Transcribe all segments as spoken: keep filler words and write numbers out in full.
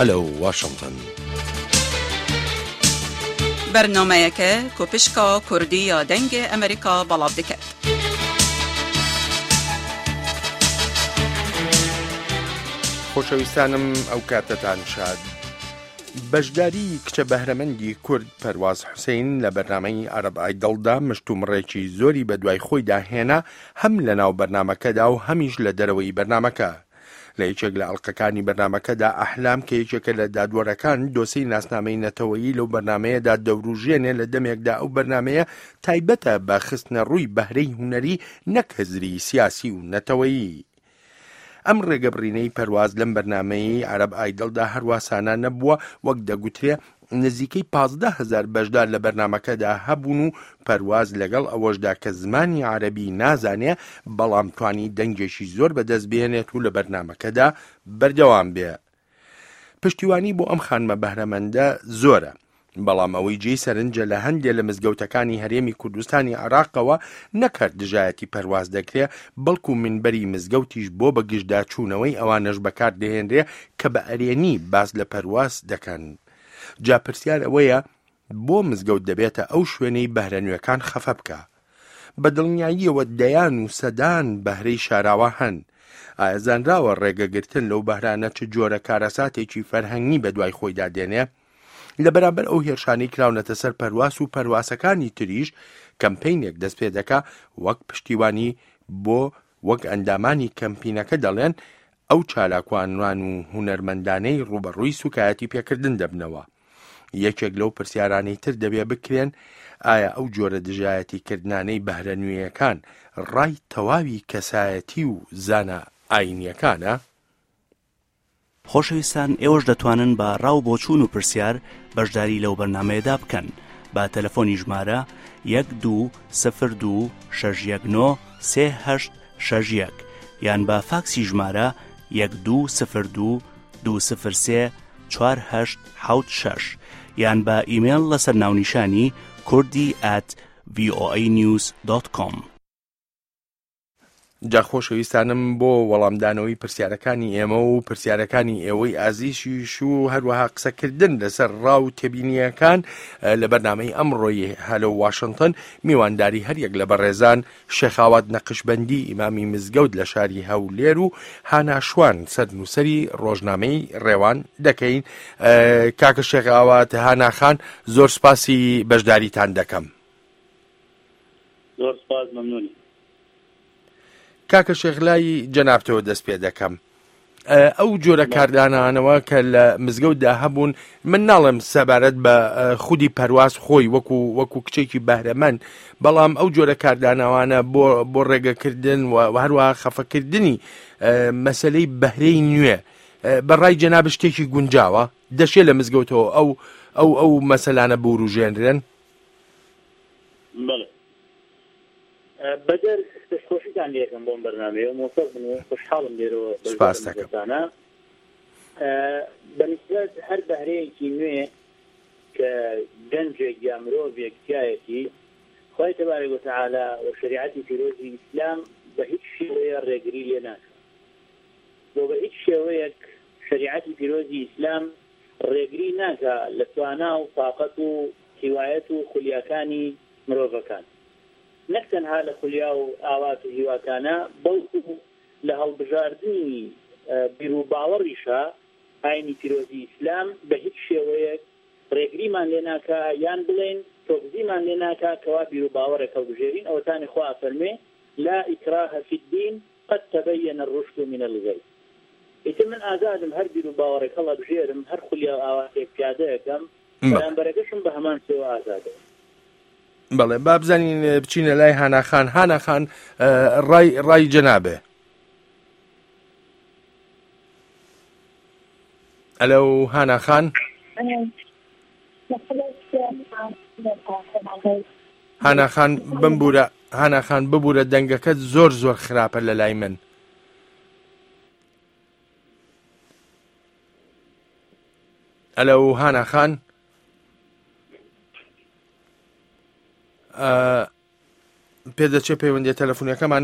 هەلو واشنگتن. بەرنامەیەکە کۆپشکا کوردی یا دەنگ ئەمریکا بەڵاو دەکات. خۆشەویستانم ئەو کاتتان شاد. بەشداری کچە بەهرەمەندی کورد پەرواز حوسێن لە بەرنامەی عەرەب ئایدڵدا مشتومڕێکی زۆری بە دوای خۆی داهێنا، هەم لە ناو بەرنامەکەدا و هەمیش لە دەرەوەی بەرنامەکە. لە یەکێک لە ئەڵلقەکانی بەرنامەکەدا ئەحلام کە یەکێکە لە دادوەرەکان دۆسەی ناسنامەی نەتەوەیی لەو بەرنمەیەدا دەوروژێنێ لە دەمێکدا ئەو بەرنمەیە تایبەتە بە خستنە ڕووی بەهرەی هونەری نەک هزری سیاسی و نەتەوەیی. ئەم ڕێگەبڕینەی پەرواز لەم بەرنمەی عەرەب ئایدڵدا هەرواسانە نەبووە، وەک دەگوترێ نزیکەی پازدە هەزار بەشدار لە بەرنمەکەدا هەبوون و پەرواز لەگەڵ ئەوەشدا کە زمانی عەرەبی نازانێ بەڵام توانی دەنگێکی زۆر بەدەست بێنێت و لە بەرنمەکەدا بەردەوام بێ. پشتیوانی بۆ ئەم خانمە بەهرەمەندە زۆرە، بەڵام ئەوەی جێی سەرنجە لە هەندێک لە مزگەوتەکانی هەرێمی کوردستانی عێراقەوە نەکرد دژایەتی پەرواز دەکرێ، بەڵکو منبەری مزگەوتیش بۆ بەگشتدا چوونەوەی ئەوانەش بەکار دەهێنرێ کە بە ئەرێنی باس لە پەرواز دەکەن. جا پرسیار ئەوەیە بۆ مزگەوت دەبێتە ئەو شوێنەی بەهرە نوێکان خەفە بکە. بە دڵنیاییەوە دەیان و سەدان بەهرەی شاراوە هەن. ئایا زانراوە ڕێگەگرتن لەو بەهرانە چ جۆرە کارەساتێکی فەرهەنگی بە دوای خۆیدا دێنێ؟ لە بەرامبەر ئەو هێرشانەی کراونەتە سەر پەرواز و پەرواسەکانی تریش کەمپینێک دەست پێ دەکا، وەک پشتیوانی بۆ وەک ئەندامانی کەمپینەکە دەڵێن ئەو چالاکوانوان و هونەرمەندانەی ڕوبەڕووی سوکایەتی پێکردن دەبنەوە. یەکێک لەو پرسیارانەی تر دەبێ بکرێن ئایا ئەو جۆرە دژایەتی کردنانەی بەهرە نوێیەکان ڕای تەواوی کەسایەتی و زانە ئاینیەکانە؟ خۆشەویستان، ئێوەش دەتوانن بە ڕاو بۆچوون و پرسیار بەشداری لەو بەرنامەیەدا بکەن بە تەلەفۆنی ژمارە یەک دوو سفر دوو شەش یەک نۆ سێ هەشت شەش یەک یان بە فاکسی ژمارە یەک دوو سفر دوو دوو سفر سێ چوار هەشت حەوت شەش یان بە ئیمێل لەسەر ناونیشانی کوردی ئەت ڤی ئۆ ئەی نیوز دۆت کۆم. جا خۆشەویستانم بۆ وەڵامدانەوەی پرسیارەکانی ئێمە و پرسیارەکانی ئێوەی ئازیشیش و هەروەها قسەکردن لەسەر ڕاو تێبینیەکان لە بەرنامەی ئەمڕۆی هەلو واشنگتن میوانداری هەریەک لە بەڕێزان شێخاوات نەقشبەندی ئیمامی مزگەوت لە شاری هەولێر و هاناشوان سەرنووسەری ڕۆژنامەی ڕێوان دەکەین. کاکە شێخاوات هاناخان، زۆر سپاسی بەشداریتان دەکەم. زۆر سپاس، مەمنونی. کاکە شێخلای جەنابتەوە دەست پێ دەکەم. ئەو جۆرە کاردانانەوە کە لە مزگەوتدا هەبوون، من ناڵم سەبارەت بە خودی پەرواز خۆی وەکو وەکو کچێکی بەهرەمەند، بەڵام ئەو جۆرە کاردانەوانە بۆ بۆ ڕێگەکردن و هەروەها خەفەکردنی مەسەلەی بەهرەی نوێ بەڕای جەناب شتێکی گونجاوە دەشێت لە مزگەوتەوە ئەو ئەو ئەو مەسەلانە بوروژێنرێن؟ بەڵێ، بەدەر دەستخۆشیتان لێکم بۆم بەرنامەیە مۆسەڵ بن و خۆشحاڵم لێرەوە بەزانە بەنسبەت هەر بەهرەیەکی نوێ کە گەنجێک یا مرۆڤێک تایەتی خۆی تەبارەک وتەعالا و شریعەتی پیرۆزی ئیسلام بە هیچ شێوەیە ڕێگری لێ ناکات. بۆ بە هیچ شێوەیەک شریعەتی پیرۆزی ئیسلام ڕێگری ناکات لە توانا و تاقەت و هیوایەت و خولیاکانی مرۆڤەکان، نەک تەنها لە خولیا و ئاوات و هیواکانە، بەڵکو لە هەڵبژاردننی بیر و باوەڕیشە ئاینی پیرۆزی ئیسلام بە هیچ شێوەیەک ڕێگریمان لێ ناکا یان بڵێن تۆقزیمان لێ ناکا کەوا بیر و باوەڕێک هەڵبژێرین. ئەوەتانی خوا فەرمێ لا ئیکراهە فی الدین قد تبین الرشد من الغی. ئیتر من ئازادم هەر بیر و باوەڕێک هەڵبژێرم، هەر خولیا و ئاواتێک پیادەیەکەم، بەرامبەرەکەشم بە هەمان شێوە ئازادە. بەڵێ، با بزانین بچینە لای هاناخان. هاناخان، ڕای ڕای جەنابێ. ئەلۆ هاناخان. هاناخان بمبورە، هاناخان ببوورە، دەنگەکەت زۆر زۆر خراپە لە لای من. ئەلۆ هاناخان. پێدەچێت پەیوەندی تەلەفۆنیەکەمان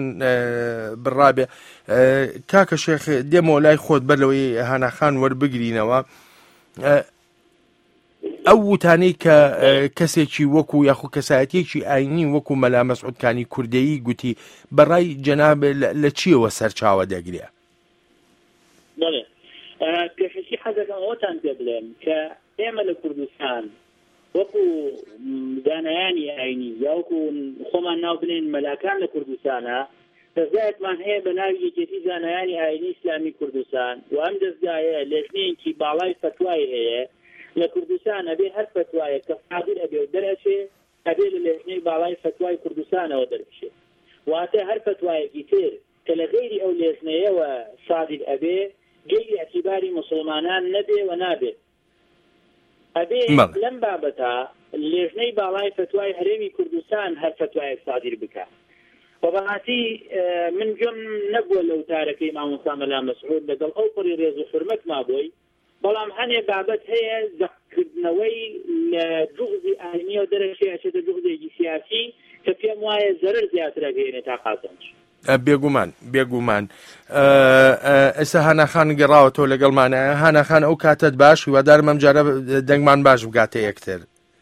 بڕابێ. کاکە شێخ، دێمەوە لای خۆت بەر لەوەی هاناخان وەربگرینەوە. ئەو وتانەی کە کەسێکی وەکو یاخو کەسایەتێکی ئاینی وەکو مەلا مەسعودکانی کوردەیی گوتی بەڕای جەناب لە چیەوە سەرچاوە دەگرێ؟ بەڵێ پێشەکی حەزەکەم ئەوتان پێ بڵێم کە ئێمە لە کوردستان وەکو دانایانی ئاینی یا وەکو خۆمان ناو بنێن مەلاکان لە کوردستانە دەستگایەکمان هەیە بە ناوی یەکێتی زانایانی ئاینی ئیسلامی کوردستان و ئەم دەستگایە لێژنەیەکی باڵای فتوای هەیە لە کوردستان ئەبێ هەر فتوایە کە صادر ئەبێ و دەرەچێ ئەبێ لە لێژنەی باڵای فتوای کوردستانەوە دەربچێت واتە هەر فتوایەکی تر کە لە غێری ئەو لێژنەیەوە صادر ئەبێ گەیری ئەتیباری مسلمانان نەبێ و نابێت ئەبێ لەم بابەتە لێژنەی باڵای فتوای هەرێمی کوردستان هەر فتوایەک صادر بکات بەبەهاتی من گوێم نەبووە لەو تارەکەی مامۆستا مەلا مەسعود لەگەڵ ئەو پڕی ڕێز و حورمەت مابووی بەڵام هەنێ بابەت هەیە زەقکردنەوەی لە جوغزی ئاینیەوە دەرەچێ ئەچێتە جوغزێکی سیاسی کە پێم وایە زەرەر زیاترە گەیەنێت تا قازانج بێگومان بێگومان ئێستا هاناخان گەڕاوەتەوە لەگەڵمانە هاناخان ئەو کاتت باش هیوادارم ئەم جارە دەنگمان باش بگاتە یەکتر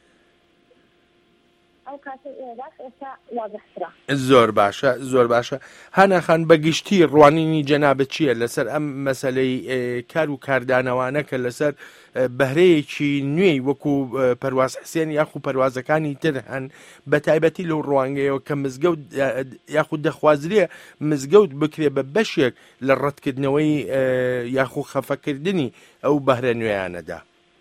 زۆر باشە زۆر باشە هاناخان بەگشتی ڕوانینی جەنابەت چییە لەسەر ئەم مەسەلەی کار و کاردانەوانە کە لەسەر بەهرەیەکی نوێی وەکو پەرواز حسێن یاخو پەروازەکانی تر هەن بە تایبەتی لەو ڕوانگەیەوە کە مزگەوت یاخو دەخوازرێ مزگەوت بکرێ بە بەشێک لە ڕەتکردنەوەی یاخو خەفەکردنی ئەو بەهرە نوێیانەدا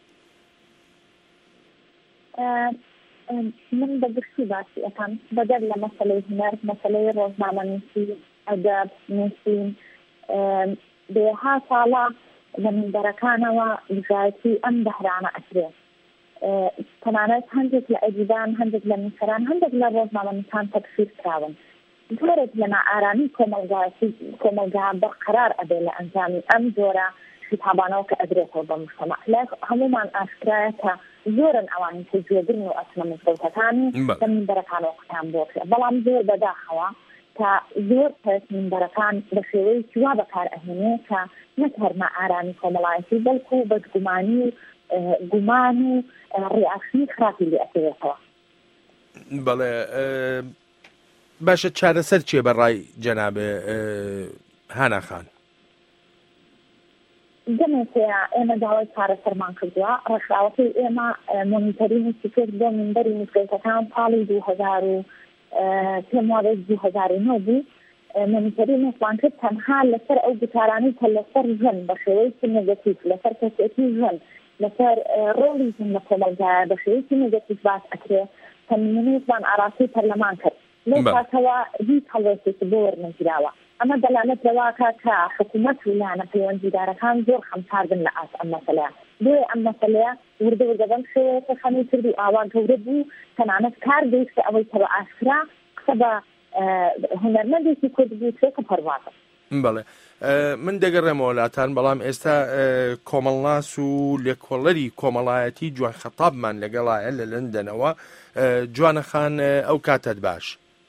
من بەگشتی باسی ئەەکەم بەدەر لە مەسەلەی هونەر مەسەلەی ڕۆژنامەنووسی ئەدەب نووسین بێها ساڵە لە منبەرەکانەوە بژایەتی ئەم بەهرانە ئەکرێ تەنانەت هەندێک لە ئەدیبان هەندێک لە نووسەران هەندێک لە ڕۆژنامەنووسان تەکفیر کراون زۆرێک لە نائارامی کۆمەلگایەتی کۆمەلگا بەقەرار ئەبێ لە ئەنجامی ئەم جۆرە خیتابانەوە کە ئەدرێتەوە بە مجتەمع لە هەمومان ئاشکرایە کە زۆرن ئەوانی کە گوێگرن و ئەچنە مزگەوتەکانی لە منبەرەکانەوە قوتان بۆ کرێ بەڵام زۆر بەداخەوە کە زۆر کەس منبەرەکان بە شێوەیەکی وا بەکار ئەهێنێ کە نەک هەرما ئارامی کۆمەڵایەتی بەڵکو بەدگومانی و گومان و ڕێئاکشنی خراپی لێ ئەکرێتەوە. بەڵێ باشە چارەسەر چیە بەڕای جەنابێ هاناخان؟ دەمێتەیە ئێمە داوای چارەسەرمان کردووە ڕێکخراوەکەی ئێمە مۆنیتەرینی کرد بۆ منبەری مزگەوتەکان ساڵی دوو هەزار و پێم وایە دوو هەزار و نۆ بوو مۆنیتەرینێکمان کرد تەنها لەسەر ئەو گوتارانی کە لەسەر ژن بە شێوەیەکی نێگەتیڤ لەسەر کەسێتی ژن لەسەر ڕۆڵی ژن لە کۆمەلگایە بە شێوەیەکی نێگەتیڤ باس ئەکرێ تەمینێکمان ئاراستەی پەرلەمان کرد لەو کاتەوە هیچ هەڵوێستێکی بۆ وەرنەگیراوە ئەمە دەلالەت لەواکە کە حکوومەت ویلانە پەیوەندیدارەکان زۆر خەمساردن لە ئاس ئەم مەسەلەیە دوێ ئەم مەسەلەیە وردە وردەبەم شێوەیەکە خەمی کرد و ئاوا گەورە بوو تەنانەت کار گەیشتە ئەوەی کە بە ئاشکرا قسە بە هونەرمەندێکی کورد بوو چێکە پەروازە. بەڵێ من دەگەڕێمەوە لاتان بەڵام ئێستا کۆمەڵناس و لێکۆڵەری کۆمەڵایەتی جوان خەتابمان لەگەڵایە لە لەندەنەوە جوانەخان ئەو کاتت باش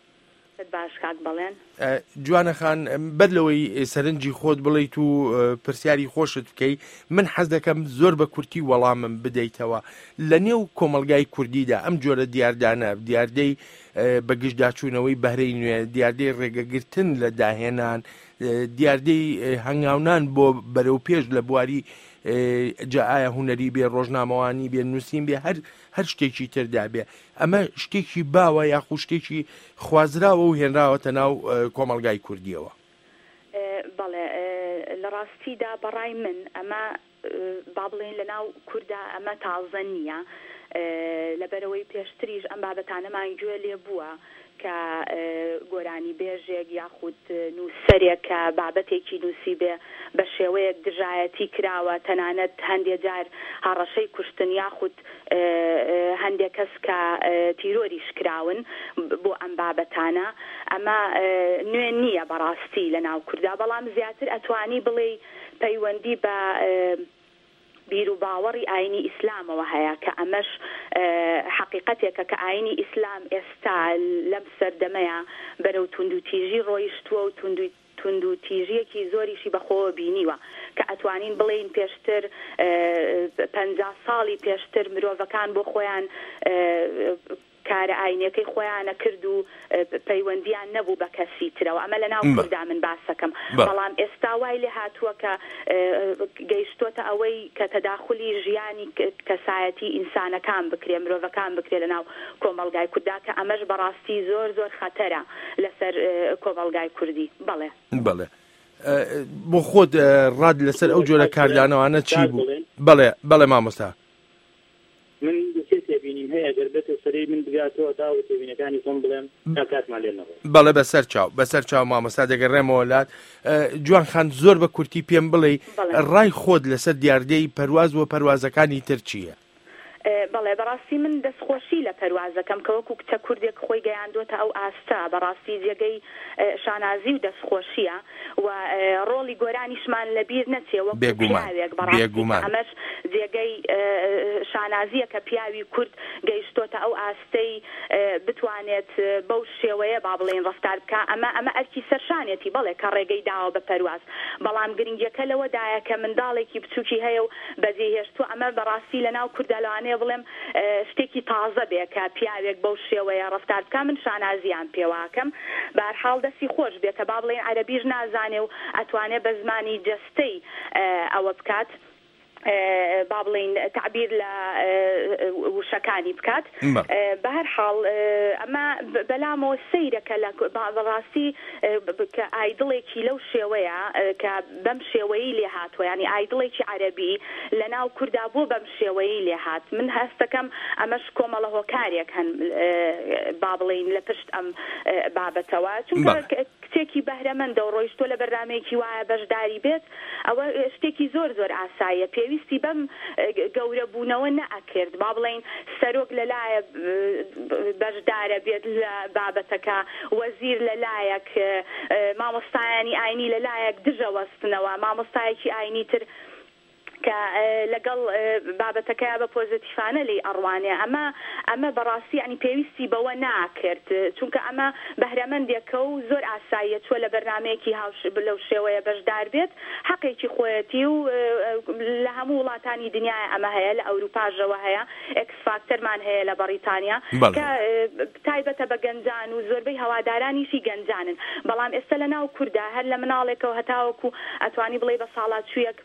باش کات بڵێن جوانەخان بەر لەوەی سەرنجی خۆت بڵیت و پرسیاری خۆشت بکەی من حەز دەکەم زۆر بە کورتی وەڵامم بدەیتەوە لە نێو کۆمەلگای کوردیدا ئەم جۆرە دیاردانە دیاردەی بەگشتداچوونەوەی بەهرەی نوێ دیاردەی ڕێگەگرتن لە داهێنان دیاردەی هەنگاونان بۆ بەرەو پێش لە بواری جا ئایا هونەری بێ ڕۆژنامەوانی بێ نووسین بێ هەر هەر شتێکی تردا بێ ئەمە شتێکی باوە یاخو شتێکی خوازراوە و هێنراوەتە ناو کۆمەلگای کوردیەوە. بەڵێ لە ڕاستیدا بەڕای من ئەمە با بڵێن لە ناو کووردا ئەمە تازە نییە لەبەرەوەی پێشتریش ئەم بابەتانەمان گوێ لێ بووە کە گۆرانی بێژێک یاخود نووسەرێک کە بابەتێکی نووسی بێ بە شێوەیەک دژایەتی کراوە تەنانەت هەندێک جار هەڕەشەی کوشتن یاخود هەندێک کەس کە تیرۆریش کراون بۆ ئەم بابەتانە ئەمە نوێ نییە بەڕاستی لە ناو کووردا بەڵام زیاتر ئەتوانی بڵێ پەیوەندی بە بیر و باوەڕی ئاینی ئیسلامەوە هەیە کە ئەمەش حقیقەتێکە کە ئاینی ئیسلام ئێستا لەم سەردەمەیە بەرەو توند و تیژی ڕۆیشتووە و توند و تونند و تیژیەکی زۆریشی بەخۆوە بینیوە کە ئەتوانین بڵێین پێشتر پەنجا ساڵی پێشتر مرۆڤەکان بۆ خۆیان کارە ئاینەکەی خۆیانە کرد و پەیوەندیان نەبوو بە کەسی ترەوە ئەمە لە ناو کووردا من باسەکەم بەڵام ئێستا وای لێ هاتووە کە گەیشتۆتە ئەوەی کە تەداخلی ژیانی کەسایەتی ئینسانەکان بکرێ مرۆڤەکان بکرێ لە ناو کۆمەڵگای کووردا کە ئەمەش بەڕاستی زۆر زۆر خەتەرە لەسەر کۆمەڵگای کوردی بەڵێ بەڵێ بۆ خۆت ڕاد لەسەر ئەو جۆرە کاردانەوانە چی بوو؟ بەڵێ بەڵێ مامۆستا من تێبینیم هەیە گەربێتە سەری من بگاتەوە تا و تێبینەکانی خۆم بڵێم تا کاتمان لێ نەڕۆ. بەڵێ بەسەر چاو بەسەر چاو مامۆستا دەگەڕێمەوە لات. جوان خان زۆر بە کورتی پێم بڵێ ڕای خۆت لەسەر دیاردەی پەرواز و پەروازەکانی تر چییە؟ بەڵێ بەڕاستی من دەستخۆشی لە پەروازەکەم کە وەکو کچە کوردێک خۆی گەیاندوتە ئەو ئاستا بەڕاستی جێگەی شانازی و دەستخۆشیە و ڕۆڵی گۆرانیشمان لەبیر نەچێ وەکو پیاوێک بەڕاستی ئەمەش جێگەی شانازیە کە پیاوی کورد گەیشتۆتە ئەو ئاستەی بتوانێت بەو شێوەیە با بڵێن ڕەفتار بکە ئەمە ئەمە ئەرکی سەرشانێتی بەڵێ کە ڕێگەی داوە بە پەرواز بەڵام گرنگیەکە لەوەدایە کە منداڵێکی بچووکی هەیە و بەجێهێشتووە ئەمە بەڕاستی لە ناو کوردە لەوانەیە بڵێم شتێکی تازە بێ کە پیاوێک بەو شێوەیە ڕەفتار بکە من شانازیان پێواکەم بەهەرحاڵ دەستی خۆش بێ کە با بڵێن عەرەبیش نازانێ و ئەتوانێ بە زمانی جەستەی ئەوە بکات با بڵین تعبیر لە وشەکانی بکات بە هەر حاڵ ئەمە بەلامەوە سەیرەکە لە بەڕاستی کە ئایدڵێکی لەو شێوەیە کە بەم شێوەیی لێ هاتووە ینی ئایدڵێکی عەرەبی لە ناو کووردا بۆ بەم شێوەیی لێ هات من هەستەکەم ئەمەش کۆمەڵە هۆکارێک هەن با بڵین لە پشت ئەم بابەتەوە چونکە کتێکی بەهرەمەندە و ڕۆیشتۆ لە بەرنامەیەکی وایە بەشداری بێت ئەوە شتێکی زۆر زۆر ئاساییە پێویستی بەم گەورە بوونەوە نەئەکرد با بڵێن سەرۆک لەلایە بەشدارە بێت لە بابەتەکە وەزیر لەلایەک مامۆستایانی ئاینی لەلایەک دژەوەستنەوە مامۆستایەکی ئاینی تر کە لەگەڵ بابەتەکەی بە پۆزیتیفانە لی ئەڕوانێ ئەمە ئەمە بەڕاستی ینی پێویستی بەوە ناکرد چونکە ئەمە بەهرەمەندێکە و زۆر ئاساییە چوە لە بەرنمەیەکی هاوش لەو شێوەیە بەشدار بێت حەقێکی خۆیەتی و لە هەموو وڵاتانی دنیای ئەمە هەیە لە ئەوروپاژەوە هەیە ئەکس فاکتەرمان هەیە لە بەریتانیا کە تایبەتە بە گەنجان و زۆربەی هەوادارانیشی گەنجانن بەڵام ئێستا لە ناو کووردا هەر لە مناڵێکەوە هەتاوەکو ئەتوانی بڵێ بە ساڵاتچوویەک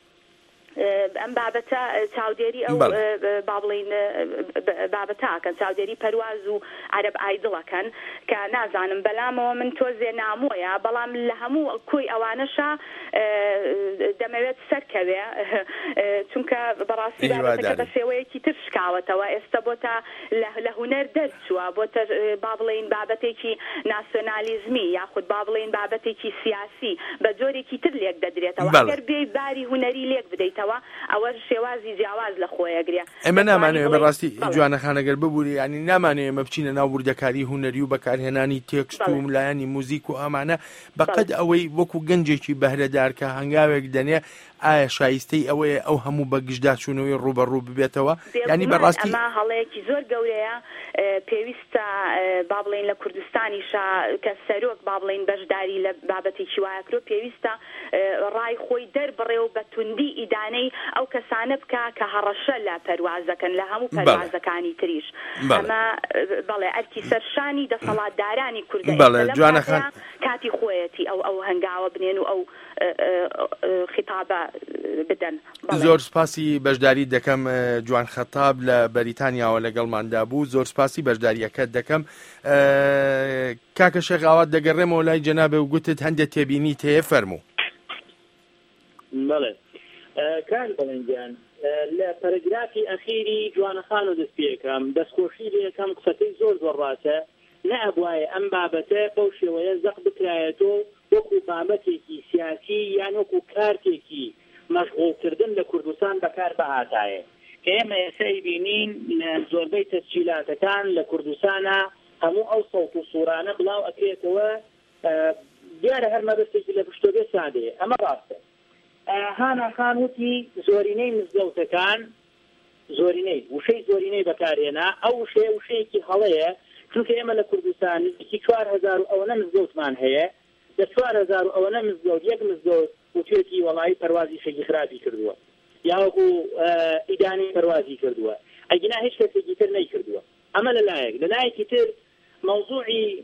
ئەم بابەتە چاودێری ئەو با بڵین بابەتاکەن چاودێری پەرواز و عەرەب ئایدڵەکەن کە نازانم بەلامەوە من تۆزێ نامۆیە بەڵام لە هەموو کۆی ئەوانەشە دەمەوێت سەرکەوێ چونکە بەڕاستی بابەتەکە بە شێوەیەکی تر شکاوەتەوە ئێستا بۆتە لە هونەر دەرچووە بۆتە با بڵین بابەتێکی ناسیۆنالیزمی یاخود با بڵین بابەتێکی سیاسی بە جۆرێکی تر لێک دەدرێتەوە ئەگەر بێ باری هونەری لێک بدەیتەوە ئەوە شێوازی جیاواز لە خۆیەگرێ ئێمە نامانەوێت بەڕاستی جوانەخانەگەر ببووری ینی نامانەوێت ئێمە بچینە ناو وردەکاری هونەری و بەکارهێنانی تێکست و ملایانی موزیک و ئەمانە بەقەد ئەوەی وەکو گەنجێکی بەهرەدار کە هەنگاوێک دەنێ ئایا شایستەی ئەوەیە ئەو هەموو بەگشتدا چوونەوەی ڕوبەڕوو ببێتەوە ینی بەڕاستی ئەمە هەڵەیەکی زۆر گەورەیە پێویستە با بڵێن لە کوردستانیشا کە سەرۆک با بڵێن بەشداری لە بابەتێکی وایەکرۆ پێویستە ڕای خۆی دەربڕێ و بە توندی ئیدانەی ئەو کەسانە بکە کە هەڕەشە لە پەروازەکەن لە هەموو پەروازەکانی تریش ئەمە بەڵێ ئەرکی سەرشانی دەسەڵاتدارانی کوردە جوانەخان کاتی خۆیەتی ئەو ئەو هەنگاوە بنێن و ئەو خیتابە بدەن. زۆر سپاسی بەشداری دەکەم جوان خەتاب لە بەریتانیاوە لەگەڵماندا بوو زۆر سپاسی بەشداریەکەت دەکەم. کاکە شێخاوات دەگەڕێمەوە لای جەنابێ و گوتت هەندێک تێبینی تێ فەرموو. بەڵێ کار بەڵێنجان لە پەرەگرافی ئەخیری جوانەخان و دەست پێەکەم دەستخۆشی لێ یەکەم قسەکەی زۆر زۆر ڕاستە نەئەبوایە ئەم بابەتە بەو شێوەیە زەق بکرایەتەوە وەکو بابەتێکی سیاسی یان وەکو کارتێکی مەشغوڵکردن لە کوردستان بەکار بەهاتایە کە ئێمە ئێستا بینین زۆربەی تەسجیلاتەکان لە کوردستانە هەموو ئەو سەوت و سوورانە بڵاو ئەکرێتەوە دیارە هەر مەبەستێکی لە پشتۆبێ سادەیە ئەمە ڕاستە. هانا خان وتی زۆرینەی مزگەوتەکان زۆرینەی وشەی زۆرینەی بەکارهێنا ئەو وشەیە وشەیەکی هەڵەیە چونکە ئێمە لە کوردستان نزیکی چوار هەزار و ئەوەنە مزگەوتمان هەیە لە چوار هەزار و ئەوەنە مزگەوت یەک مزگەوت وتوێتی وەڵایی پەروازی شەکی خراپی کردووە یاوەکو ئیدانی پەروازی کردووە ئەگینا هیچ کەسێکی تر نەیکردووە ئەمە لەلایەک لەلایەکی تر مەوزوعی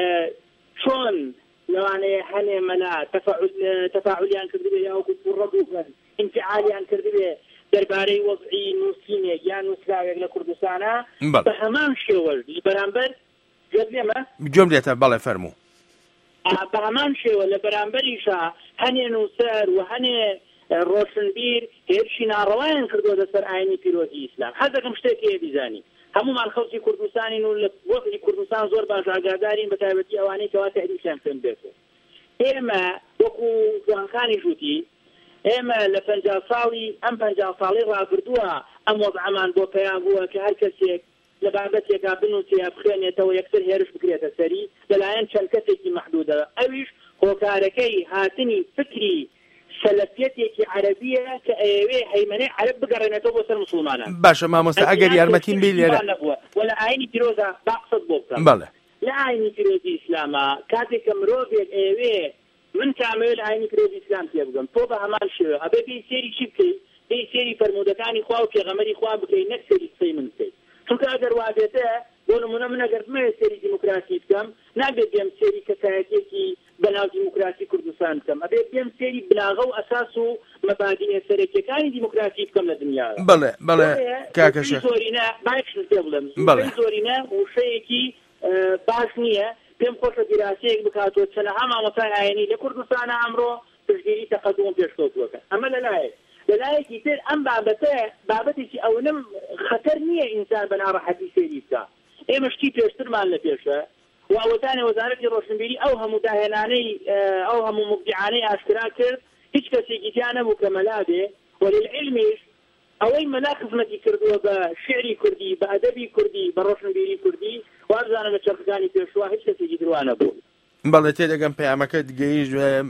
چۆن لەوانەیە هەنێ مەلا تەفاعولیان کردبێ یاوەکو ڕەبووبن انفعالیان کردبێ دەربارەی وەزعی نووسینێک یان نووسراوێک لە کوردستانە بە هەمان شێوە بەرامبەر گەزێمە گوێم لێتە بەڵێ فەرموو بە هەمان شێوە لە بەرامبەریشە هەنێ نووسەر و هەنێ ڕۆشنبیر هێرشی ناڕەوایان کردووە لەسەر ئاینی پیرۆزی ئیسلام حەز دەکەم شتێکی بیزانی هەمومان خەڵکی کوردستانین و لە وەختی کوردستان زۆر باش ئاگادارین بە تایبەتی ئەوانەی کەوا تەحریفیان پێم بێتەوە ئێمە وەکو جوانخانی ژووتی ئێمە لە پەنجا ساڵی ئەم پەنجا ساڵی ڕابردووە ئەم وەزعەمان بۆ پەیام بووە کە هەر کەسێک لە بابەتێکا بنووسێ بخوێنێتەوە یەکسەر هێرش بکرێتە سەری لەلایەن چەند کەسێکی مەحدودە ئەویش هۆکارەکەی هاتنی فکری سەلەفیەتێکی عەرەبیە کە ئەوێ هەیمەنەی عەرەب بگەڕێنێتەوە بۆ سەر موسڵمانان باشە مامۆستا ئەگەر یارمەتیم بێ لێرە وەلا ئاینی پیرۆزە باقسەت بۆ بکەم بەڵێ لە ئاینی پیرۆزی ئیسلامە کاتێک کە مرۆڤێک ئەوێ من کامەوێت لە ئاینی پیرۆزی ئیسلام پێ بگەم تۆ بە هەمان شێوە ئەبێ پێی سێری چی بکەیت پێی سێری فەرموودەکانی خوا و پێغەمبەری خوا بکەیت نەک سێری قسەی من بکەیت چونکە ئەگەر وا بێتە بۆ نمونە من ئەگەر بمەوێت سێری دیموکراسی بکەم نابێت بێم سێری کەسایەتێکی بەناو دیموکراسی کوردستان بکەم ئەبێت بێم سێری بناغە و ئەساس و مەبادئە سەرەکیەکانی دیموکراسی بکەم لە دنیا بەڵێ بەڵێ کاکە شێخ زۆرینە باش پێ بڵێم زۆرینە وشەیەکی باش نییە پێم خۆشە دیراسەیەک بکاتەوە چەنەها مامۆستای ئاینی لە کوردستانە ئەمڕۆ پشتگیری تەقەدوم پێشکەوتووەکە ئەمە لەلایەک لەلایەکی تر ئەم بابەتە بابەتێکی ئەوەنەم خەتەر نییە ئینسان بە ناڕەحەتی سێری بکە ئێمە شتی پێشترمان لە پێشە و ئەوەتانە وەزارەتی ڕۆشنبیری ئەو هەموو داهێنانەی ئەو هەموو مبدعانەی ئاشکرا کرد هیچ کەسێکی تیان نەبوو کە مەلا بێ وەللعلمیش ئەوەی مەلا خزمەتی کردووە بە شعری کوردی بە ئەدەبی کوردی بە ڕۆشنبیری کوردی وابزانە لە چەرخەکانی پێشوا هیچ کەسێکی دروانە بوو بەڵێ تێدەگەم پەیامەکە گەیشت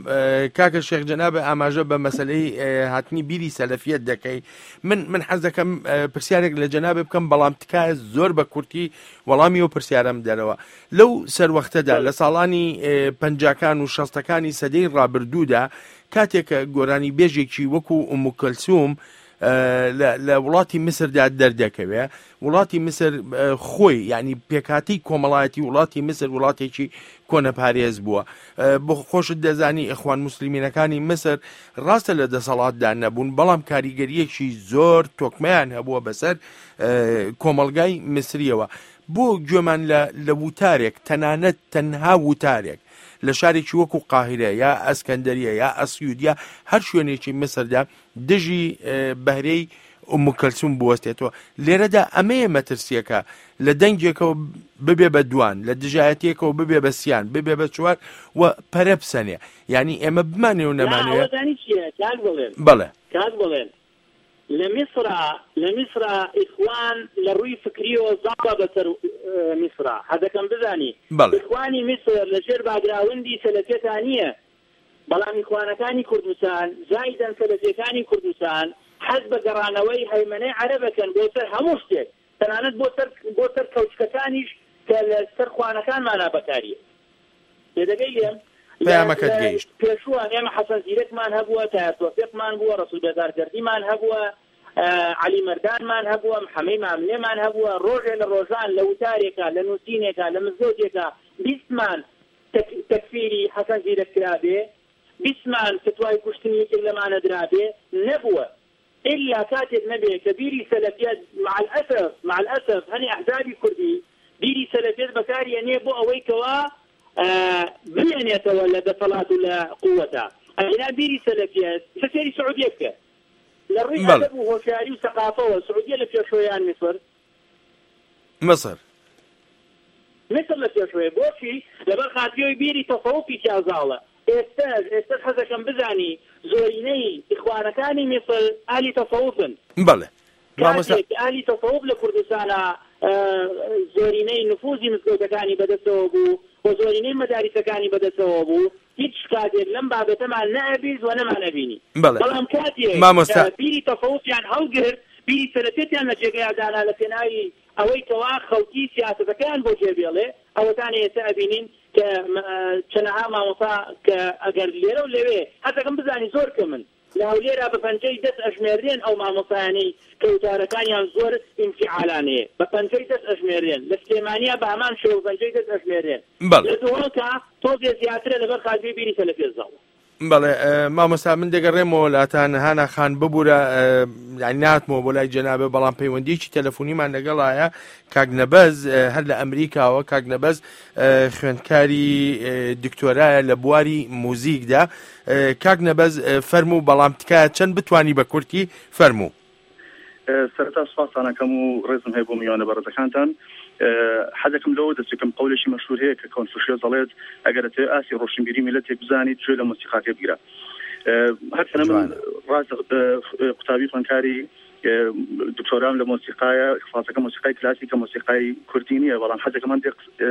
کاکە شێخ جەنابە ئاماژە بە مەسەلەی هاتنی بیری سەلەفیەت دەکەی من من حەز دەکەم پرسیارێک لە جەنابێ بکەم بەڵام تکایە زۆر بە کورتی وەڵامی و پرسیارەم دەرەوە لەو سەروەختەدا لە ساڵانی پەنجاکان و شەستەکانی سەدەی ڕابردوودا کاتێکە گۆرانی بێژێکی وەکو ئومو کەلسوم لە وڵاتی مسردا دەردەکەوێ وڵاتی مسر خۆی یعنی پێکاتی کۆمەڵایەتی وڵاتی مسر وڵاتێکی کۆنەپارێز بووە بۆ خۆشت دەزانی ئەخوان موسلیمینەکانی مسر ڕاستە لە دەسەڵاتدا نەبوون بەڵام کاریگەریەکی زۆر تۆکمەیان هەبووە بەسەر کۆمەڵگای مسریەوە بۆ گوێمان لە وتارێک تەنانەت تەنها وتارێک لە شارێکی وەکو قاهرە یا ئەسکەندەریە یا ئەسیودیا هەر شوێنێکی مسردا دژی بەهرەی ئومو کەلسوم بوەستێتەوە لێرەدا ئەمەیە مەترسیەکە لە دەنگێکەوە ببێ بە دوان لە دژایەتێکەوە ببێ بە سیان ببێ بە چوار و پەرە بسەنێ یعنی ئێمە بمانێ و نەمانوێت بەڵێ کاک بڵێن لە میسرا لە میسرا ئیخوان لە ڕووی فکریەوە زاڵە بەسەر میسرا حەزەکەم بزانی ئیخوانی میسر لە ژێر باگراوندی سەلەفیەتان نییە بەڵام ئیخوانەکانی کوردستان زایدەن سەلەفیەکانی کوردستان حەز بە گەڕانەوەی هەیمەنەی عەرەبەکەن بۆ سەر هەموو شتێک تەنانەت بۆ سەر کەوچکەکانیش کە لە سەر خوانەکانمانە بەکاریە لێدەگەیەم پەیامەکەت گەیشت پێشوان ئێمە حەسەن زیرەکمان هەبووە تایەر تۆفیقمان بووە ڕەسوول بێدارگەردیمان هەبووە عەلی مەردانمان هەبووە محەمەی ماملێمان هەبووە ڕۆژێ لە ڕۆژان لە وتارێکە لە نووسینێکە لە مزگەوتێکە بیستمان تەکفیری حەسەن زیرەک کرابێ بیستمان فتوای کوشتنی یەکێک لەمانە درابێ نەبووە إلا كاتب نبي كبيري سلفيات مع الأسف مع الأسف هني أحزابي كردي بيري سلفيات بكاري يعني بو أويكوا آه بمن يتولى بصلاة ولا قوة أنا بيري سلفيات فسيري سعودية كا للرجال أدب وهوشاري وثقافة والسعودية اللي فيها شويان مصر مصر مصر اللي فيها شوية بوشي لبر خاطيوي بيري تصوفي كازالة استاذ استاذ حەزەکەم بزانی زۆرینەی ئیخوانەکانی میسر ئالی تەسەوفن بەڵێ کاتێک ئالی تەسەوف لە کوردستانە زۆرینەی نفوزی مزگەوتەکانی بەدەستەوە بوو و زۆرینەی مەداریسەکانی بەدەستەوە بوو هیچ کاتێک لەم بابەتەمان نەئەبیست و نەمانەبینی بەڵام کاتێک بیری تەسەوفیان هەڵگرت بیری سەرەتێتیان لە جێگەیاندانا لە پێناوی ئەوەی کەوا خەڵکی سیاسەتەکان بۆ جێبێڵێ ئەوەتان ئێستا ئەبینین کە چەنەها مامۆسا کە ئەگەر لێرە و لەوێ هەتەکەم بزانی زۆر کە من لاولێرە بە پەنجەی دەست ئەژمێرێن ئەو مامۆسایانەی کەوتارەکانیان زۆر ئینفعالانەیە بە پەنجەی دەست ئەژمێرێن لە سلێمانیا بە هەمان شێوە پەنجەی دەست ئەژمێرێن لە دووەکە تۆزێ زیاترە لەبەر خازی بیریتە لە پێزاڵ. بەڵێ مامۆستا من دەگەڕێمەوە لاتان هانا خان ببوورە ناتمەوە بۆ لای جەنابێ بەڵام پەیوەندیکی تەلەفۆنیمان لەگەڵایە کاک نەبەز هەر لە ئەمریکاوە کاک نەبەز خوێندکاری دکتۆرایە لە بواری موزیکدا. کاک نەبەز فەرموو بەڵام تکایە چەند بتوانی بە کورتی فەرموو. سەرەتا سوپاسانەکەم و ڕێزم هەیە بۆ میوانە بەڕێزەکانتان. حەزەکەم لەوە دەستێکم قەولێکی مەشهور هەیە کە کۆنفوشیۆس دەڵێت ئەگەر تێ ئاسی ڕۆشنبیری میلەتێک بزانیت گوێ لە مۆسیقاکە بگرە. هەرچەنە من ڕاست قوتابی خوێندکاری دکتۆرام لە مۆسیقایە خاڵەکە مۆسیقای کلاسیکە مۆسیقای کوردی نییە بەڵام حەزەکەم من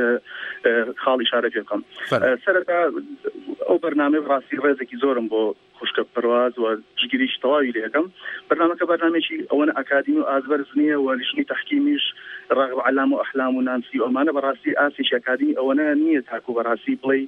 خاڵ ئیشارە پێ بکەم. سەرەتا ئەو بەرنامەی ڕاستی ڕێزێکی زۆرم بۆ خوشکە پەرواز و جگیریش تەواوی لێ یەکەم. بەرنامەکە بەرنامێکی ئەوەنە ئەکادمی و ئازبەرز نییە و لیژنەی تەحکیمیش ڕاغب علام و ئەحلام و نانسی ئەمانە بەڕاستی ئاسیشی ئەکادمی ئەوەنە نییە تاکو بەڕاستی بڵێ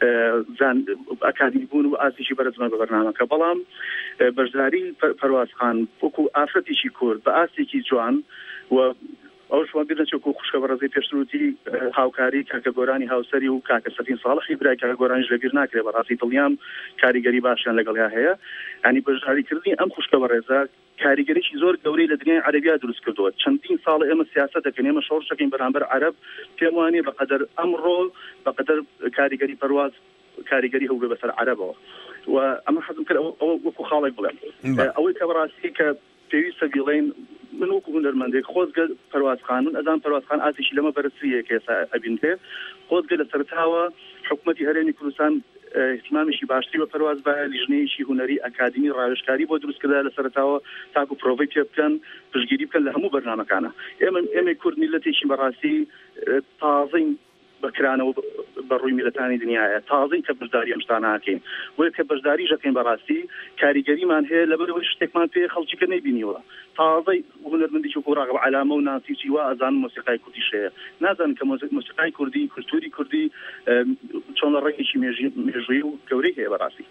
ئەکادمی بوون و ئاسیشی بەرزمە بە بەرنامەکە. بەڵام بەشداری پەروازخان وەکو ئافرەتێکی کورد بە ئاسێکی جوان و ئەو شما بیر نەچێت و خوشکە بەڕێزەی پێشروتی هاوکاری کاکە گۆرانی هاوسەری و کاکە سەفین ساڵحی برای کاکە گۆرانیش لەبیر ناکرێت بەڕاستی دڵنیام کاریگەری باشیان لەگەڵیا هەیە. ینی بەشداریکردنی ئەم خوشکە بەڕێزە کاریگەریی زۆر گەورەی لە دنیای عەرەبیا دروست کردووە. چەندین ساڵە ئێمە سیاسەت دەکەین ئێمە شۆڕش دەکەین بەرامبەر عەرەب پێم وانێ بەقەدەر ئەمڕۆ بەقەدەر کاریگەری پەرواز کاریگەری هەوڵ بەسەر عەرەبەوە و ئەمە حەزم کرد وەکو خاڵێک بڵێم ئەوەی کە بەڕاستی کە پێویستە بیڵێن من وەکو هونەرمەندێک خۆزگە پەروازخان من ئەزان پەروازخان ئاسیشی لەمە بەرزترە کە ئێستا ئەبین پێ خۆزگە لە سەرتاوە حکوومەتی هەرێمی کوردستان اهتمامشی باشتری بە پەرواز بە لیژنەیەکی هونەری ئەکادمی ڕاوێژکاری بۆ دروستکردا لە سەرتاوە تاکو پرۆڤەی پێ بکەن پشتگیری بکەن لە هەموو بەرنامەکانە. ئێمە ئێمە کورد میلەتێکی بەڕاستی تازەین بەکرانەوە بەڕووی میلەتانی دنیاە تازەی کە بەشداری ئەم شتانە ئاکەین وەیە کە بەشداری ژەکەین بەڕاستی کاریگەریمان هەیە لەبەرەوەی شتێکمان پێ خەڵکیکە نەیبینیوە تازەی هونەرمەندێکی وەکو ڕاغب علامە و ناسیچی وا ئەزان مۆسیقای کوردیش هەیە نازانن کە مۆسیقای کوردی کولتوری کوردی چۆن لە ڕێگێکی مێژووی و گەورەی هەیە بەڕاستی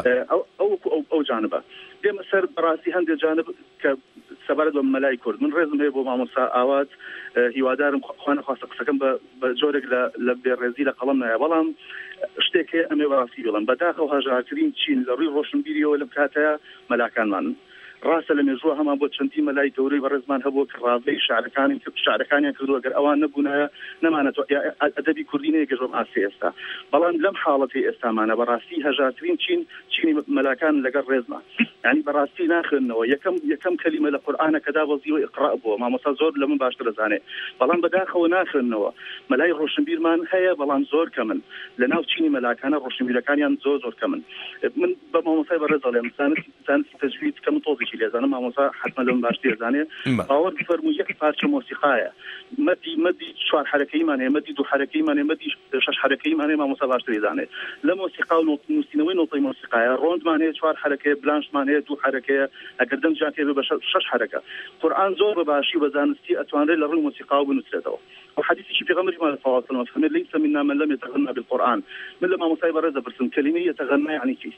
ئەو ئەو جانبە. دێمە سەر بەڕاستی هەندێک جانب کە سەبارەت بە مەلای کورد من ڕێزم هەیە بۆ مامۆستا ئاوات هیوادارم خوانە خواستە قسەکەم بە جۆرێک لە بێڕێزی لە قەڵەم نایە بەڵام شتێک هەیە ئەمێ بەڕاستی بڵم بەداخەو هەژارترین چین لە ڕووی ڕۆشنبیریەوە لەم کاتەیە مەلاکانمان ڕاستە لە مێژووە هەمان بۆ چەندی مەلای گەورەی بەڕێزمان هەبوو کە ڕازەی شارەکانی شارەکانیان کردووە گەر ئەوان نەبوونایە نەمانێت ئەدەبی کوردی نەیە گەژۆم ئاسی ئێستا بەڵام لەم حاڵەتی ئێستامانە بەڕاستی هەژارترین چین چینی مەلاکان لەگەڵ ڕێزمان ینی بەڕاستی ناخوێننەوە یەکەم یەکەم کەلیمە لە قورئانە کە دابەزیوە ئیقرا بووە مامۆستا زۆر لە من باشتر دەزانێت بەڵام بەداخەوە ناخوێننەوە مەلای ڕۆشنبیرمان هەیە بەڵام زۆر کەمن لە ناو چینی مەلاکانە ڕۆشنبیرەکانیان زۆر زۆر کەمن. من بە مامۆستای بەڕێز دەڵێم زانستی تەجوید کە من تۆزێکی لێزانم مامۆستا حتما لەم باشتر دەزانێت باوەڕ بفەرموو یەک پارچە مۆسیقایە مەدی مەدی چوار حرەکەیمان هەیە مەدی دوو حرەکەیمان هەیە مەدی شەش حرەکەیمان هەیە مامۆستا باشتر دەزانێت لە مۆسیقا و نووسینەوەی نۆتەی مۆسیقایە ڕۆندمان هەیە چوار حرەکەیە بلانشمان هەیە دوو حرەکەیە ئەگەر دەم جان هەیە بە شەش حرەکە. قورئان زۆر بە باشی بە زانستی ئەتوانرێت لە ڕووی مۆسیقا بنووسێتەوە وحديثي بيغمر ما صلى الله عليه وسلم ليس منا من لم يتغنى بالقرآن من لما مصايب الرزق برسم كلمة يتغنى يعني كي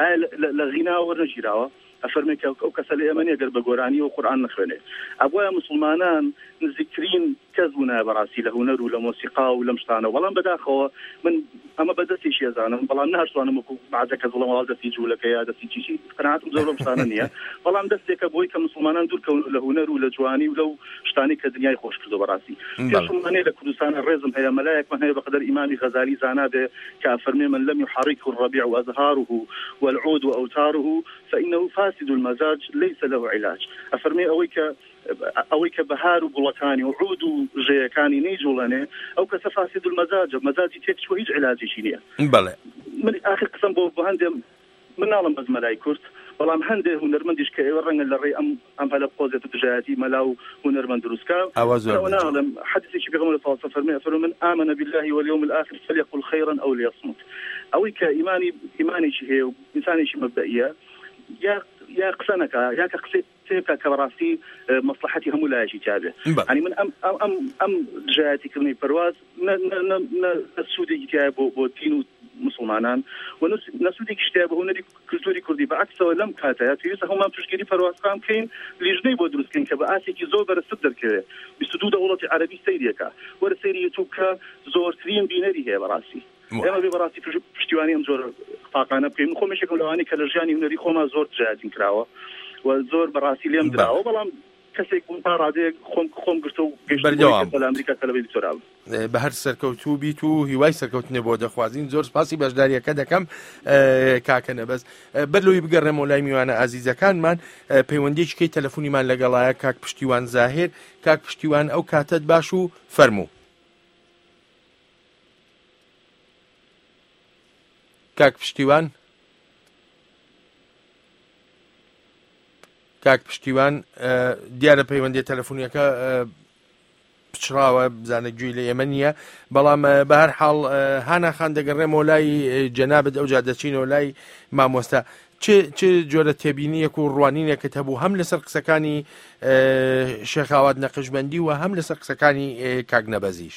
لغناء ورنجيراوة أفرمك أو كسل يمني قرب قرآني وقرآن نخوانه أبويا مسلمانان نذكرين كذبنا براسي له نر ولا موسيقى ولا مشتانه والله بداخو من أما بدأت شيء زانم والله نهار صانم مكو بعد كذا والله والده في جولة كيادة في شيء قناعتهم زور مشتانية والله بدأت كابوي كمسلمانان دور له نر ولا جواني ولا شتاني كدنيا يخوش كذا براسي كمسلمانين لكردستان الرزم هي ملاك من هي بقدر إمامي غزالي زاناده كأفرمي من لم يحركه الربيع وأزهاره والعود وأوتاره فإنه فاسد المزاج ليس له علاج. أفرمي أويك أويك بهار وبلكاني وعود وجيكاني نيجولاني أو كسفاسد المزاج مزاجي تيك شو هيج علاجي شينية. بلى. من آخر قسم بو بهندم من نعلم بز ملاي كورت والله هنده هنرمندش كأورنا للري أم أم هلا بقوزة تجاهتي ملاو هنرمند روسكا. أوازور. أنا أعلم حدث شيء بيقول الله فرمي فرمي من آمن بالله واليوم الآخر فليقل خيرا أو ليصمت. أويك إيماني إيماني شيء إنساني شيء مبدئية. يا یا قسە نەکە یا کە قسەی تێکە کە بەڕاستی مەسلحەتی هەموو لایەکی تابێ. ئەنی من ئەم ئەم ئەم دژایەتیکردنی پەرواز سوودێکی تایە بۆ بۆ دین و مسلمانان و نەسوودێکی شتایە بە هونەری کلتوری کوردی بەعکسەوە لەم کاتەیە پێویستە هەمومان پشتگیری پەروازەکان بکەین لیژنەی بۆ دروستکەین کە بە ئاسێکی زۆر بەرزتر دەرکەوێت بیست و دوو دەوڵەتی عەرەبی سەیرێکە وەرە سەیری یوتیوب کە زۆرترین بینەری هەیە بەڕاستی ئێمە بێ بەڕاستی پشتیوانی ئەم زۆر قاقانە بکەین خۆمێشێکم لەوانەی کە لە ژیانی هونەری خۆمان زۆر دژایەتین کراوە و زۆر بەڕاستی لێم دراوە بەڵام کەسێک تا ڕادەیەک خۆم خۆم گرتە و گەشت لە ئەمریکا تەلەڤیزیۆن لیکتۆرا بە هەر سەرکەوتوو بیت و هیوای سەرکەوتنێ بۆ دەخوازین. زۆر سپاسی بەشداریەکە دەکەم کاکە نەبەست. بەرلەوەی بگەڕێمەوە لای میوانە ئازیزەکانمان پەیوەندیەکی تەلەفۆنیمان لەگەڵایە کاک پشتیوان زاهێر. کاک پشتیوان ئەو کاتت باش و فەرموو. کاک پشتیوان کاک پشتیوان دیارە پەیوەندی تەلەفۆنیەکە پچراوە بزانە گوێی لە ئێمە نییە بەڵام بە هەر حاڵ هاناخان دەگەڕێمەوە لای جەنابەت ئەوجا دەچینەوە لای مامۆستا. چ جۆرە تێبینیەک و ڕوانینێکت هەبوو هەم لەسەر قسەکانی شێخاوات نەقشبەندی و هەم لەسەر قسەکانی کاک نەبەزیش؟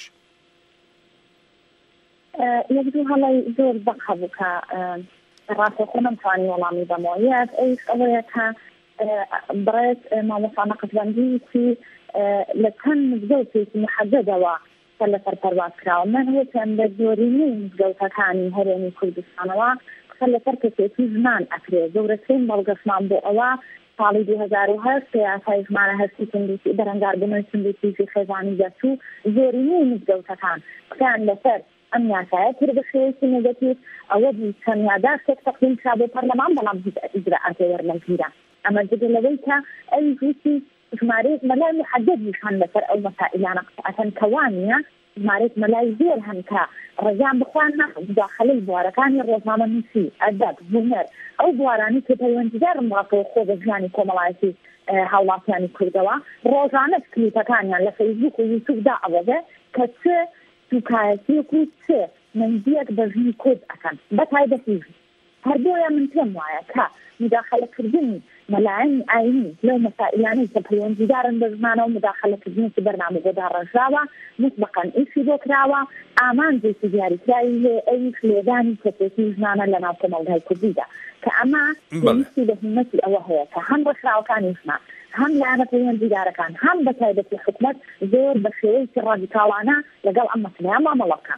یەک دوو هەڵی زۆر بەق هەبوو کە ڕاستەخۆ نەمتوانی وەڵامی بەمەوە. یەک ئەوش ئەوەیە کە بڕێت مامۆستا نەقشبەندیی لە چەند مزگەوتێکی محەددەوە کە لەسەر پەرواز کراوە. من وتم لە زۆرینەی مزگەوتەکانی هەرێمی کوردستانەوە قسە لەسەر کەسێتی ژمان ئەکرێت. گەورەترین بەڵگەشمان بۆ ئەوە ساڵی دوو هەزار و هەشت کە یاسای ژمانە هەستی سندوسی بەرەنگاربوونەوەی سندوسی خێزانی دەچوو زۆرینەی مزگەوتەکان قسەیان لەسەر ئەم یاسایە کرد بە شێوەیەکی نێگەتیڤ. ئەوە بوو چەند یادداشتێک تەقدیم کرا بۆ پەرلەمان بەڵام هیچ ئیجراعاتێ وەرنەگیرا. ئەمە جگەلەوەی کە ئەوی گوتی ژمارەیەک مەلای محەددیشان لەسەر ئەو مەسائلانە قسەکەن کەوانە ژمارەیەک مەلای زۆر هەن کە ڕێگیان بخوان مداخەلەی بوارەکانی ڕۆژنامە نووسی ئەدەب هونەر ئەو بوارانی کە پەیوەندیدارن ڕاستەوە خۆ بە ژیانی کۆمەڵایەتی هاوڵاتیانی کوردەوە ڕۆژانە کلیپەکانیان لە فەیسبووک و یوتیوبدا ئەوەبێ کە چ دووکایەتێک و چ منزیەک بە ژنی کورد ئەکەن بە تایبەتی هەردوویە من پێم وایە کە مداخەلەکردنی مەلایەنی ئاینی لەو مەسائلانەی کە پەیوەندیدارن بە ژمانە و مداخەلەکردنی بەرنامەجەدا ڕەشاوە مطلقاً ئیشی بۆ کراوە ئامانجێکی دیاریکراوی هەیە ئەویش لێدانی کەسێتی ژمانە لە ناو کۆمەڵگای کوردیدا کە ئەمە پێویستی بە هیمەتی ئەوە هەیە کە هەم ڕێکخراوەکانی ژمان هەم لایەنە پەیوەندیدارەکان هەم بە تایبەتی حکومەت زۆر بە شێوەیەکی ڕادیکاڵانە لەگەڵ ئەم مەسەلەیان مامەڵە بکەن.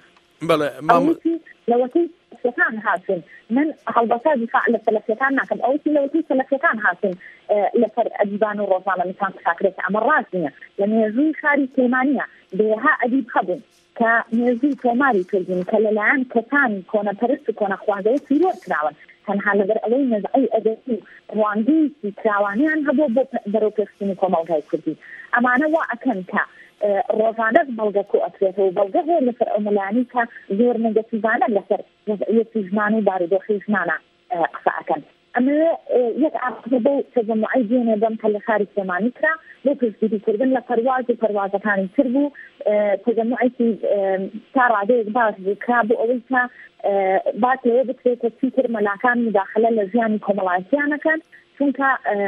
لەوەتی سلفیەکان هاتن من هەڵبەتا دیفاع لە سلفیەکان ناکەم ئەوەتی لەوەتی سلفیەکان هاتن لەسەر ئەدیبان و ڕۆژنامە نووسان قساکرێت ئەمە ڕاست نییە. لە مێژووی شاری سلێمانیە بێها ئەدیب هەبوون کە مێژووی تۆماری کردین کە لەلایەن کەسانی کۆنەپەرست و کۆنەخوازەیە پیرۆز کراون تەنها لەبەر ئەوەی نەزعەی ئەدەبی ڕواندوویی کراوانیان هەبوو بۆ بەرەو پێشبردننی کۆمەڵگای کوردی. ئەمانە وا ئەکەن کە ڕۆژانەت بەڵگە و ئەکرێتەوە بەڵگە هەیە لەسەر ئەو مەلایانی کە زۆر نەگەتیڤانە لەسەر وەزعیەتی ژمان و بارودۆخی ژمانە قسە ئەکەن. ئەمە یەک ئاخذ بۆ تەجەموعی دێنێ بەم کە لە شاری سلێمانی کرا بۆ پشتگیری کردن لە پەرواز و پەروازەکانی تر بوو تەجەموعێکی تا ڕادەیەک باش بوو کرا بۆ ئەوەی کە باس لەوێ بکرێتە چیتر مەلاکان مداخەلە لە ژیانی کۆمەڵایەتیانەکەن چونکە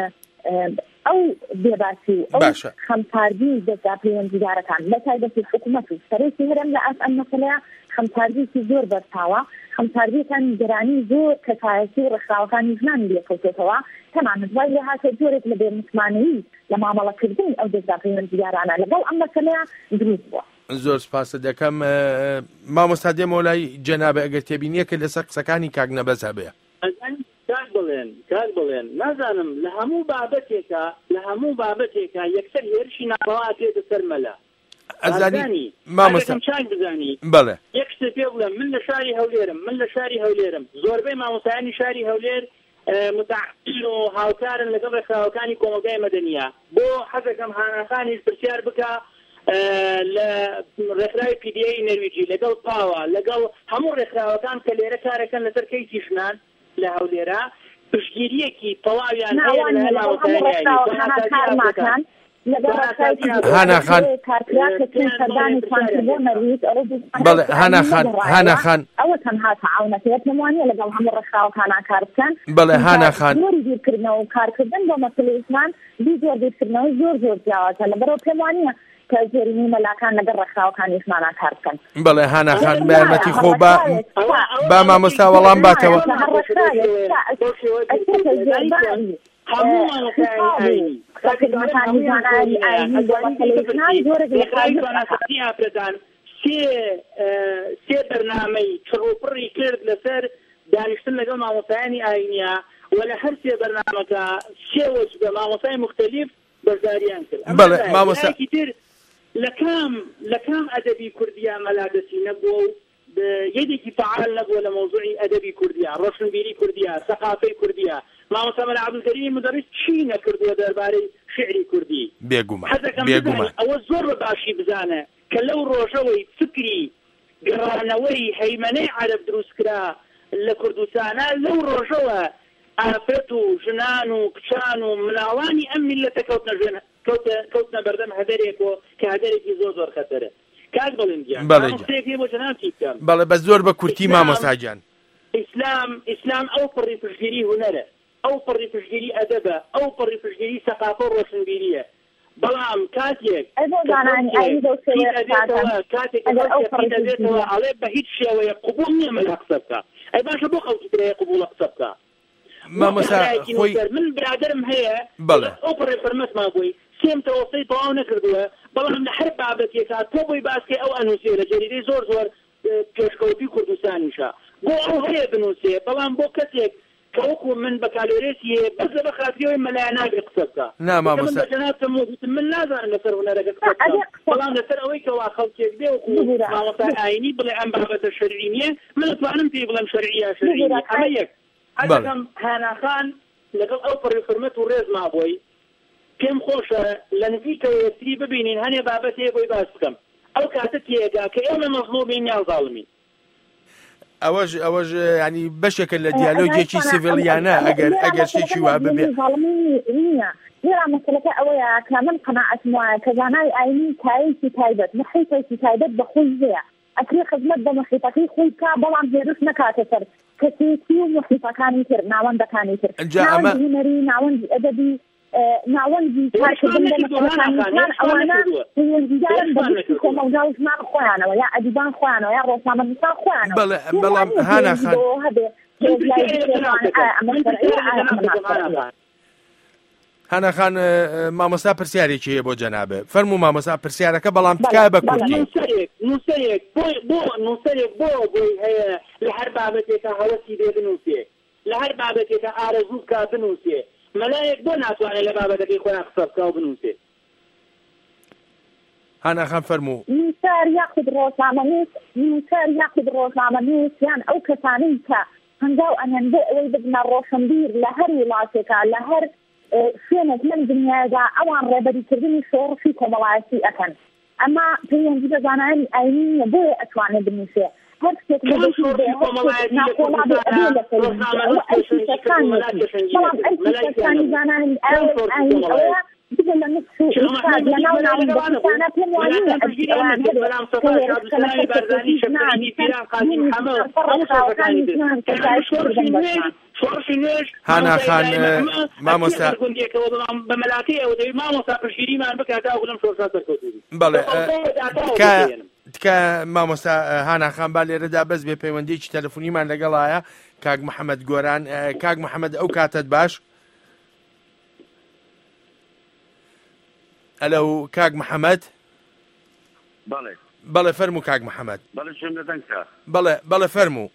ئەو بێباسی و ئەو خەمپاردی دەستا پەیوەندیدارەکان بە تایبەتی حکوومەت و سەرۆکی هەرێم لە ئەس ئەم مەسەلەیە خەمپاردیی زۆر بەرچاوە خەمپاردیەکان گەرانی زۆر کەسایەتی و ڕێکخراوەکانی ژمانی لێکەوتێتەوە تەمامەت وای لێ هاتە جۆرێک لە بێمتمانەیی لە مامەڵەکردنی ئەو دەستا پەیوەندیدارانە لەگەڵ ئەم مەسەلەیە دروست بووە. زۆر سپاسە دەکەم مامۆستا دێمەوە لای جەنابە ئەگەر تێبینیە کە لەسەر قسەکانی کاک نەبەز هەبێ. کاک بڵێن کاک بڵێن نازانم لە هەموو بابەتێکە لە هەموو بابەتێکە یەکسەر هێرشی ناڕەوا دێتە سەر مەلا. ئەزانی مامۆستا چاک بزانی بەڵێ یەک شتێ پێ بڵێم من لە شاری هەولێرم من لە شاری هەولێرم زۆربەی مامۆستایانی شاری هەولێر متعاقل و هاوکارن لەگەڵ ڕێکخراوەکانی کۆمەلگای مەدەنیە بۆ حەزەکەم هاناخانیش پرسیار بکە لە ڕێکخراوی پی دی ئەی نەرویجی لەگەڵ پاوە لەگەڵ هەموو ڕێکخراوەکان کە لێرە کارەکەن لەسەر کەیسی ژنان لە هەولێرە پشتگیریەکی تەواویان هەیە لە هانا خان بەڵێ هانا خان هانا خان ئەوە تەنها تەعاونەکەیە پێوانە لەگەڵ هەموو ڕێکخراوەکانە کار بکەن. بەڵێ هانا خان زۆری بیرکردنەوە و کارکردن بۆ مەسەلەی ئیسمان بی زۆر بیرکردنەوەی زۆر زۆر جیاوازە لەبەرەوە پێم وانییە کە زۆرینەی مەلاکان لەگەڵ ڕێکخراوەکانی ئیسمانە کار بکەن. بەڵێ هانا خان بە یارمەتی خۆ بە با مامۆستا وەڵام باتەوە. سێ بەرنامەی چڕوپڕی کرد لەسەر دانیشتن لەگەڵ مامۆستایانی ئاینیە و لە هەر سێ بەرنامەکە سێوەش بە مامۆستای مختلف بەشداریان کرد. بەڵێ مامۆستا تر لە کام لە کام ئەدەبی کوردیە مەلادەسی نەبووە و یەکێکی فعال نەبووە لە مۆزوعی ئەدەبی کوردیە، ڕۆشنبیری کوردیە، سەقافەی کوردیە. مامۆستا مەلا عەبدولکەریم مدەڕیس چی نەکردووە دەربارەی شعری کوردی؟ بێگومان بێگومان ئەوە زۆر بەباشی بزانە کە لەو ڕۆژەوەی فکری گەڕانەوەی هەیمەنەی عەرەب دروستکرا لە کوردستانە لەو ڕۆژەوە ئافرەت و ژنان و کچان و مناڵانی ئەم میلەتە کەوتنە ژێن کەوتنە بەردەم هەدەرێکەوە کە هەدەرێکی زۆر زۆر خەتەرە. کاک بەڵێنگیان بۆ جەنابی بکەم بەڵێ بە زۆر بە کورتی مامۆستاجان. ئیسلام ئیسلام ئەو پڕی پشتگیری هونەرە، ئەو پڕی پشتگیری ئەدەبە، ئەو پڕی پشتگیری سەقافە و ڕۆشنبیریە. بەڵام کاتێک کاتێکدەبێتەوە ئەڵێ بە هیچ شێوەیە قبول نییە من قسە بکە. ئەی باشە بۆ خەڵکی ترەیە قبول قسە بکە. مامۆستا من برادرم هەیە ئەو پڕی فەرمەتمان بووی سێم تەوەسەی تەواو نەکردووە، بەڵام لە هەر بابەتێکا تۆ بۆی باسکەی ئەو ئەنووسێ لە جەریدەی زۆر زۆر پێشکەوتی کوردستانیشە بۆ ئەو هەیە بنووسێ، بەڵام بۆ کەسێک کەوەکو من بە کالۆرێسی بەس لە بەخاتیەوەی مەلایە نابێ قسە بکە. نامامۆستا جەنابتم من نازانم لەسەر هونەرەکە قسە بکە، بەڵام لەسەر ئەوەی کەوا خەڵکێک دێ وەکو مامۆستا ئاینی بڵێ ئەم بابەتە شەرعی نییە، من دەتوانم پێی بڵێم شەرعیە شەرعی نییە. ئەمە یەک. حەزەکەم هاناخان لەگەڵ ئەو پڕی فرمەت و ڕێز مابۆی پێم خۆشە لە نزیکەوە یەکتری ببینین هەنێ بابەتێ بۆی باس بکەم. ئەو کاتە تێگا کە ئێمە مەظلومین یان زاڵمین. ئەوەش ئەوەش ینی بەشێکە لە دیالۆگێکی سیڤیلیانە ئەگەر ئەگەر شتێکی وا ببێ لێرا مەسەلەکە ئەوەیە کە من قەناعەتم وایە کە زانای ئاینی تایەکی تایبەت محیتێکی تایبەت بەخۆی هەیە ئەکرێ خزمەت بە محیتەکەی خۆی بکا، بەڵام هێرش نەکاتە سەر کەسێتی و محیتەکانی تر ناوەندەکانی تر ناوەندی هونەری ناوەندی ئەدەبی ناوەندی کارکردن لە مەسەلەکانیان ئەوانە پەیوەندیدارن بە کۆمەلگا و ژمان خۆیانەوە یا ئەدیبان خۆیانەوە یا ڕۆژنامەنووسان خۆیانەوە. بەڵام هاناخان هاناخان مامۆستا پرسیارێکی هەیە بۆ جەنابێ. فەرموو مامۆستا پرسیارەکە بەڵام تکایە بە کورتی. نووسەرێک بۆ نووسەرێک بۆ بۆی هەیە لە هەر بابەتێکە هەوەسی بێ بنووسێ، لە هەر بابەتێکە ئارەزوو بکا بنووسێ. مەلایەک بۆ ناتوانێت لە بابەتەکەی خۆیان قسە بکا و بنووسێ. هاناخان فەرموو نووسەر یاخود ڕۆژنامەنووس نووسەر یاخود ڕۆژنامەنووس یان ئەو کەسانەی کە هەنگاو ئەنەن بۆ ئەوەی ببنە ڕۆشنبیر لە هەر وڵاتێکە لە هەر شوێنێک لەم دنیادا ئەوان ڕێبەریکردنی شۆڕشی کۆمەڵایەتی ئەکەن. ئەمە پەیوەندی بە زانایانی ئاینی نییە بۆیە ئەتوانێت بنووسێ. هەر شتێک بەڵام زانانی ئاینی ئەوەیە هاناخان مامۆستا بەڵێ تکە مامۆستا هاناخان با لێرەدا بەس بێ پەیوەندیی تەلەفۆنیمان لەگەڵایە کاک محەممەد گۆران. کاک محەممەد ئەو کاتت باش. ئەلو کاک محەممەد بەڵێ فەرموو کاک محەممەد. بەڵێ بەڵێ فەرموو.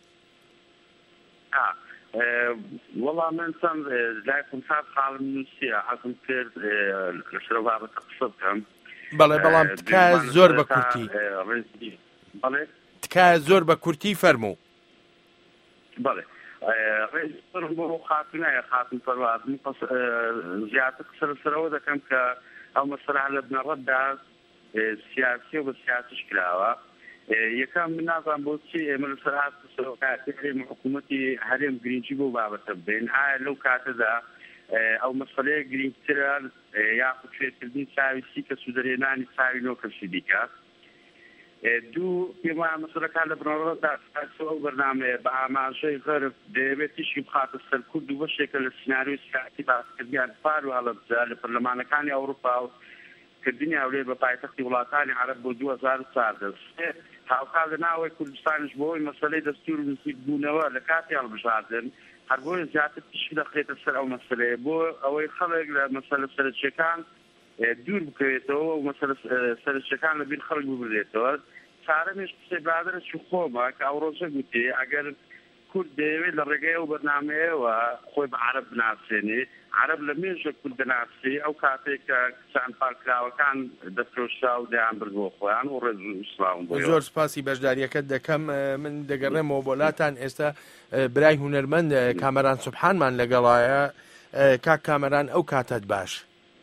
وەڵام من چەند لایکم سات خاڵم نووسیە حەزم کرد لەسەر بابەتە قسە بکەم. بەڵێ بەڵام تکایە زۆر بە کورتی بەڵێ تکایە زۆر بە کورتی فەرموو. بەڵێ ڕێزم بۆ خاتونایە خاتم پەروازم زیاتر قسە لەسەرەوە دەکەم کە ئەو مەسەلە لە بنەڕەتدا سیاسی و بە سیاسیش کراوە. یەکەم من نازانم بۆچی ئێمە لەسەر هاتووە حکوومەتی هەرێم گرنگی بۆ بابەتە بێن. ئایا لەو کاتەدا ئەو مەسەلەیە گرنگترە یاخود کوێکردنی چاوی سی کە سوودەرێنانی چاوی نۆ کەسی دیکە. دوو پێم وایە مەسەلەکان لە بنەڕەتدا ئەو بەرنامەیە بە ئاماژەی غەرب دەیەوێت تیشکی بخاتە سەر کورد و بەشێکە لە سیناریۆی سیاسی باسکردنیان پار و هەڵەبجە لە پەرلەمانەکانی ئەوروپا و کردنی هەولێر بە پایتەختی وڵاتانی عەرەب بۆ دوو هەزار و چواردە هاوکات لە ناوەی کوردستانیش بۆەوەی مەسەلەی دەستور و نزیک بوونەوە لە کاتی هەڵبژاردن هەر بۆیە زیاتر تیشکی دەخرێتە سەر ئەو مەسەلەیە بۆ ئەوەی خەڵک لە مەسەلە سەرچیەکان دوور بکەوێتەوە و مەسەلە سەرچیەکان لە بیر خەڵک ببرێتەوە. چارەمێش قسەی برادرەی خۆمە کە ئەو ڕۆژە گوتێ ئەگەر کورد دەیەوێت لە ڕێگەی ئەو بەرنامەیەوە خۆی بە عەرەب بناسێنێ عەرەب لە مێژە کورد دەناسی ئەو کاتێک کە کچان پاکراوەکان دەفرۆشرا و دەیان برد بۆ خۆیان و ڕێز و ئیسلام بۆ. زۆر سپاسی بەشداریەکەت دەکەم. من دەگەڕێمەوە بۆلاتان. ئێستا برای هونەرمەند کامەران سوبحانمان لەگەڵایە. کاک کامەران ئەو کاتت باش.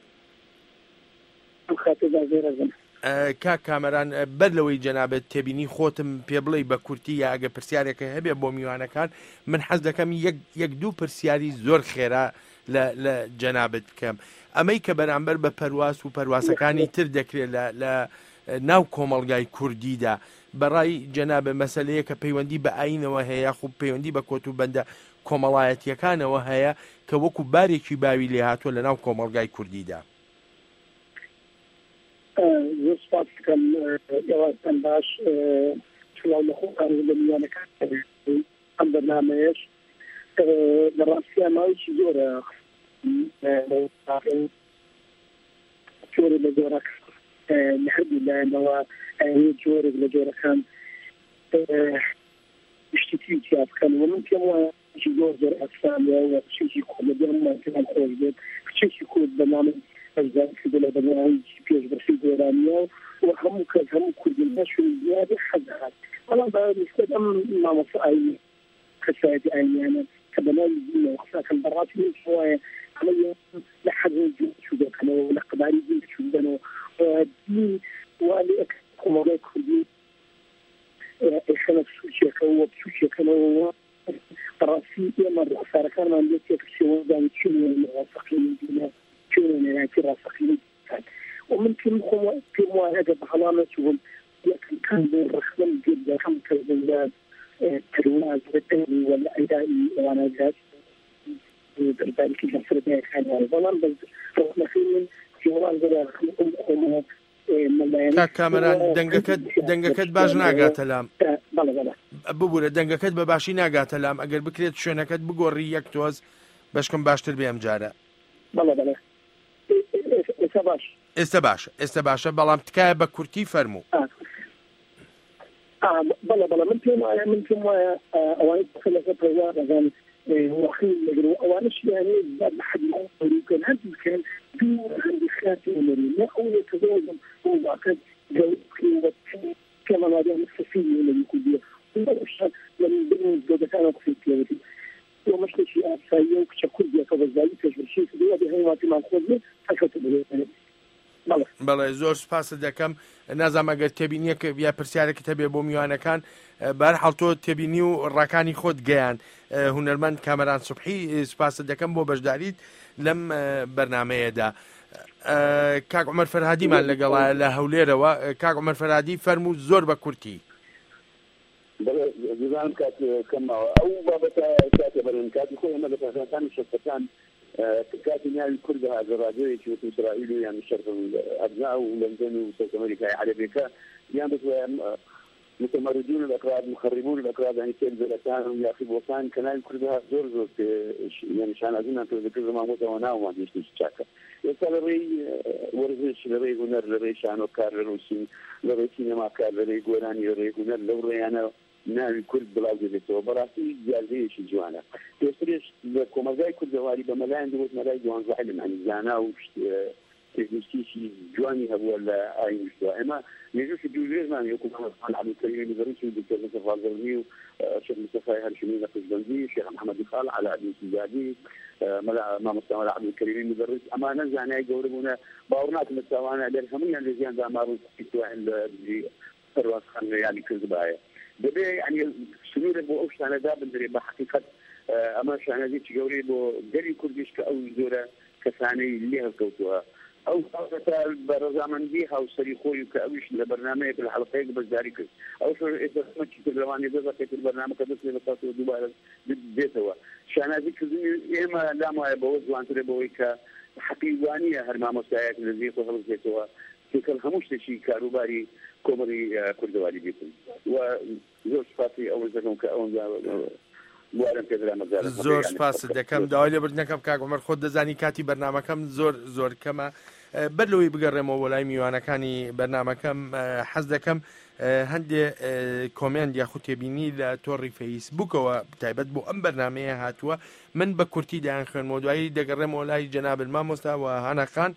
کاک کامەران بەر لەوەی جەنابەت تێبینی خۆتم پێ بڵێ بە کورتی یا ئەگە پرسیارێکە هەبێ بۆ میوانەکان من حەز دەکەم یەک دوو پرسیاری زۆر خێرا لە جەنابەت بکەم. ئەمەی کە بەرامبەر بە پەرواز و پەرواسەکانی تر دەکرێت لە ناو کۆمەڵگای کوردیدا بەڕای جەنابە مەسەلەیە کە پەیوەندی بە ئاینەوە هەیە خوب پەیوەندی بە کۆت و بەندە کۆمەڵایەتیەکانەوە هەیە کە وەکو بارێکی باوی لێ هاتووە لە ناو کۆمەڵگای کوردیدا. زۆر سپاس دەکەم یاوازتان باش چڵاو لە خۆتان لە میوانەکان ئەم بەرنامەیەش لە ڕاستی ئەماوەیەکی زۆرە جۆرە لە جۆرەکە لە هەردوو لایەنەوە جۆرێک لە جۆرەکان شتێکی تیا بکەن و من پێم وایە زۆر زۆر ئەفسانە و کچێکی کۆمەدیانمان پێمان خۆش بێت کچێکی کورد بەنامە ئەزان کردە لە بەناوی پێشبڕکێی گۆرانیە و هەموو کەس هەموو کوردنەشون زیادە حەزات بەڵام بەنسبەت ئەم مامۆستا ئاینی کەسایەتی ئاینیانە کە بەناوی دینەوە قساکەن بەڕاستی من وایە ئەمە لە حەزم جوچوو دەکەنەوە و لە قەباری دین جوچوو دەنەوە و دین وا لێ کۆمەڵگای کوردی ئێخەنە سوچێکەوە و بچووچێکەنەوە بەڕاستی ئێمە ڕەسارەکانمان لێ تێکچێوە دانی چی ڕاستەقینی دینە نێراکی ڕاستەقینی ومن پێم خۆم پێم وایە ئەگەر بەهەڵا نەچووم یەکەم بۆ ڕخنم گیر دەکەم کردن لە پرواز بەتەنی و لە ئەیدایی ئەوانەجات دەربارێکی لەسەردایەکانیان بەڵام ڕۆخنەکەی من جوڵان زەراخم ئەم خۆمەوە کاک کامەران دەنگەکەت باش ناگاتە لام ببوورە دەنگەکەت بە باشی ناگاتە لام ئەگەر بکرێت شوێنەکەت بگۆڕی یەک تۆز بەشکم باشتر بێم جارە. ئێستا باش ئێستا باشە ئێستا باشە بەڵام تکایە بە کورتی فەرموو. بەڵێ بەڵێ من پێم وایە من پێم وایە ئەوانەی لەسەر پەرواز دەگەن وەخی لەگرەوە ئەوانەش یانێ زیاد لە حەدی خۆی بکەن هەردوو بکەن دوو هەندی خاتی هونەری نە ئەوەیە کە زۆرم واقع جەوت بکەین و پێمەوادیان مستەفیدی هونەری کوردیە وەشان لە بین زۆدەکانە قسەی پێوەتی ومشتێکی ئاساییە و کچە کوردیەکە بەزایی پێشبڕکێی کردووە بێ هەیواتی خۆ بێت هەکەوتە بێت. بەڵێ زۆر سپاس دەکەم. نازانم ئەگەر تێبینیەکە یا پرسیارێکت هەبێ بۆ میوانەکان بەرحەڵ تۆ تێبینی و ڕاکانی خۆت گەیان. هونەرمەند کامەران سوبحی سپاس دەکەم بۆ بەشداریت لەم بەرنامەیەدا. کاک عومەر فەرهادیمان لەگەڵایە لە هەولێرەوە. کاک عومەر فەرهادی فەرموو زۆر بە کورتی. دەزانم کات کەمەوە ئەو بابەتە کاتێ بەرن کاتی خۆی ئەمە لە پەرزانتانی شەرکەکان کاتی ناوی کورد هذا ڕادیۆیەکی وەکو ئیسرائیل و یان شەرق ئەبنا و لەندەن و سەوت ئەمریکای عەرەبیەکە یان بتوانم متمردون الأكراد مخربون الأكراد يعني كل بلدان يأخذون كناي كردها زور زور يعني شان أزين أنت ذكر ما متوانا وما بيشتي شاكا يسأل ري ورزش لري هنر لري شانو كار لروسين لري سينما كار لري قراني لري هنر لو ري أنا ناوي كرد بلاوزي بيتو براسي جالدي شي جوانا تسريش كومازاي كرد واري بملاين دوت ملاي جوان زعلم عن زانا وش تجسيشي جواني هو ولا أي مشروع أما يجوز الجوزير ما يكون عن عبد الكريم المدرسي والدكتور مصطفى الزرني الشيخ مصطفى هاشمي القشبندي الشيخ محمد الخال على عبد السجادي ما مستوى عبد الكريم المدرس أما نزع أنا يجوربونا باورنات مستوانا للهمية اللي زين ذا مارو سوى اللي فرواس خان يعني كذباية بدي يعني سنور أبو أوش أنا ده بدري بحقيقة ئەمە شانازێکی گەورەی بۆ گەری کوردیش کە ئەو زۆرە کەسانەی لێ هەڵکەوتووە ئەو بە ڕەزامەندی هاوسەری خۆی کە ئەویش لە بەرنامەیەک لە حەڵقەیەک بەشداری کرد ئەو ئێسمەکی تر لەوانی دەزەکەی بەرنامەکە دەست لێ بەساتەوە دووبارە بێتەوە شانازی کردنی ئێمە لام وایە بەوە جوانترە بەوەی کە حەقیوانیە هەر مامۆستایەک لە زیێ خۆ هەڵبژێتەوە تێکەڵ هەموو شتێکی کاروباری کۆمەڵی کوردەواری بێتن و زۆر سپاسی ئەوە دەکەم کە ئەوەنجا زۆر سپاس دەکەم داوای لێبردنەکەم کاک عومەر خۆت دەزانی کاتی بەرنامەکەم زۆر زۆر کەمە بەر لەوەی بگەڕێمەوە وەلای میوانەکانی بەرنامەکەم حەز دەکەم هەندێ کۆمنت یاخود تێبینی لە تۆڕی فەیسبووکەوە تایبەت بۆ ئەم بەرنامەیە هاتووە من بە کورتی دایان خوێنمەوە دوایی دەگەڕێمەوە لای جەناب مامۆستا و هانەخان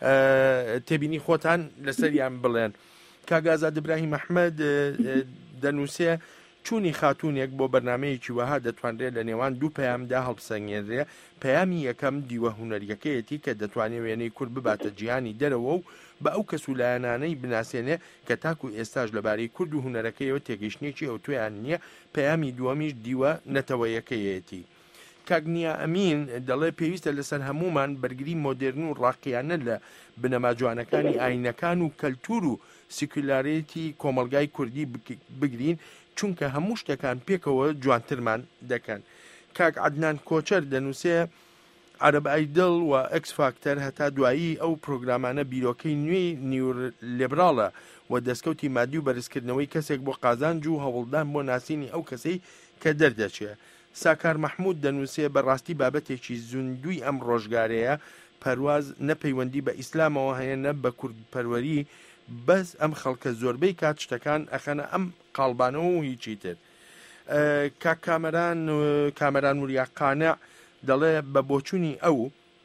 تێبینی خۆتان لەسەریان بڵێن. کاک ئازاد ئیبراهیم ئەحمەد دەنووسێ چوونی خاتونێک بۆ بەرنمەیەکی وەها دەتوانرێت لە نێوان دوو پەیامدا هەڵبسەنگێنرێ. پەیامی یەکەم دیوە هونەریەکەیەتی کە دەتوانێت وێنەی کورد بباتە جیهانی دەرەوە و بە ئەو کەسولایەنانەی بناسێنێ کە تاکو ئێستاش لەبارەی کورد و هونەرەکەیەوە تێگەیشتێکی ئەو توێیان نییە. پەیامی دووەمیش دیوە نەتەوەیەکەیەتی. کاگنیا ئەمین دەڵێ پێویستە لەسەر هەمومان بەرگری مۆدرن و ڕاقییانە لە بنەما جوانەکانی ئاینەکان و کەلتور و سیکولارێتی کۆمەلگای کوردی بگرین چونکە هەموو شتەکان پێکەوە جوانترمان دەکەن. کاک عەدنان کۆچەر دەنووسێ عەرەب ئایدڵ و ئەکس فاکتەر هەتا دوایی ئەو پرۆگرامانە بیرۆکەی نوێی نیورلیبراڵە و دەستکەوتی مادی و بەرزکردنەوەی کەسێک بۆ قازانج و هەوڵدان بۆ ناسینی ئەو کەسەی کە دەردەچێ. ساکار مەحموود دەنووسێ بەڕاستی بابەتێکی زوندوی ئەم ڕۆژگارەیە پەرواز نەپەیوەندی بە ئیسلامەوە هەیە نە بە کورد پەروەری بەس ئەم خەڵکە زۆربەی کات شتەکان ئەخەنە ئەم قاڵبانەوە و هیچی تر. کاک کامەران کامەران وریاقانە دەڵێ بە بۆچوونی ئەو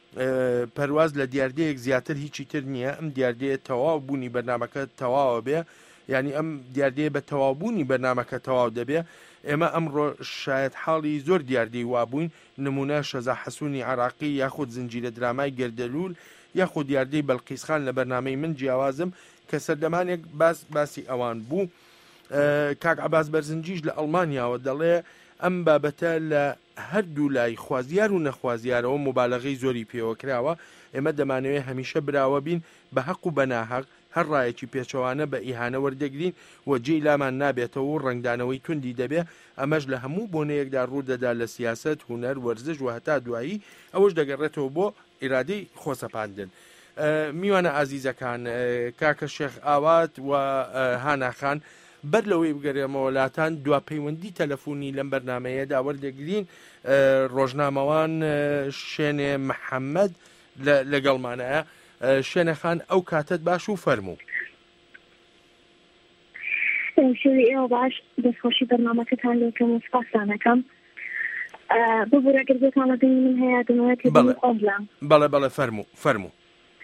پەرواز لە دیاردەیەک زیاتر هیچی تر نییە. ئەم دیاردەیە تەواو بوونی بەرنامەکە تەواوە بێ یعنی ئەم دیاردەیە بە تەواوبوونی بەرنامەکە تەواو دەبێ. ئێمە ئەمڕۆ شاید حاڵی زۆر دیاردەی وابووین نمونە شەزا حەسوونی عراقی یاخود زنجیرە درامای گەردەلول یاخود دیاردەی بەلقیسخان لە بەرنامەی من جیاوازم کە سەردەمانێک باس باسی ئەوان بوو. کاک عەباس بەرزنجیش لە ئەڵمانیاوە دەڵێ ئەم بابەتە لە هەردوو لای خوازیار و نەخوازیارەوە مبالەغەی زۆری پێوە کراوە. ئێمە دەمانەوێت هەمیشە براوە بین بە حەق و بەناحەق هەر ڕایەکی پێچەوانە بە ئیهانە وەردەگرین و جێی لامان نابێتەوە و ڕنگدانەوەی توندی دەبێ. ئەمەش لە هەموو بۆنەیەکدا ڕوودەدا لە سیاست هونەر وەرزش و هەتا دوایی ئەوەش دەگەڕێتەوە بۆ ئیرادەی خۆسەپاندن. میوانە ئازیزەکان کاکە شێخ ئاوات و هاناخان بەر لەوەی بگەڕێمەوەلاتان دوا پەیوەندی تەلەفۆنی لەم بەرنمەیەدا وەردەگرین. ڕۆژنامەوان شوێنێ محەممەد لەگەڵمانەیە. شوێنەخان ئەو کاتت باش و فەرموو. شوی ئێوە باش دەستخۆشی بەرنامەکەتان لێکەم و سپاسانەکەم. ببوورە گردێتانە دەنی من هەیە دەمەوێت قۆمڵام. بەڵێ بەڵێ فەرموو فەرموو.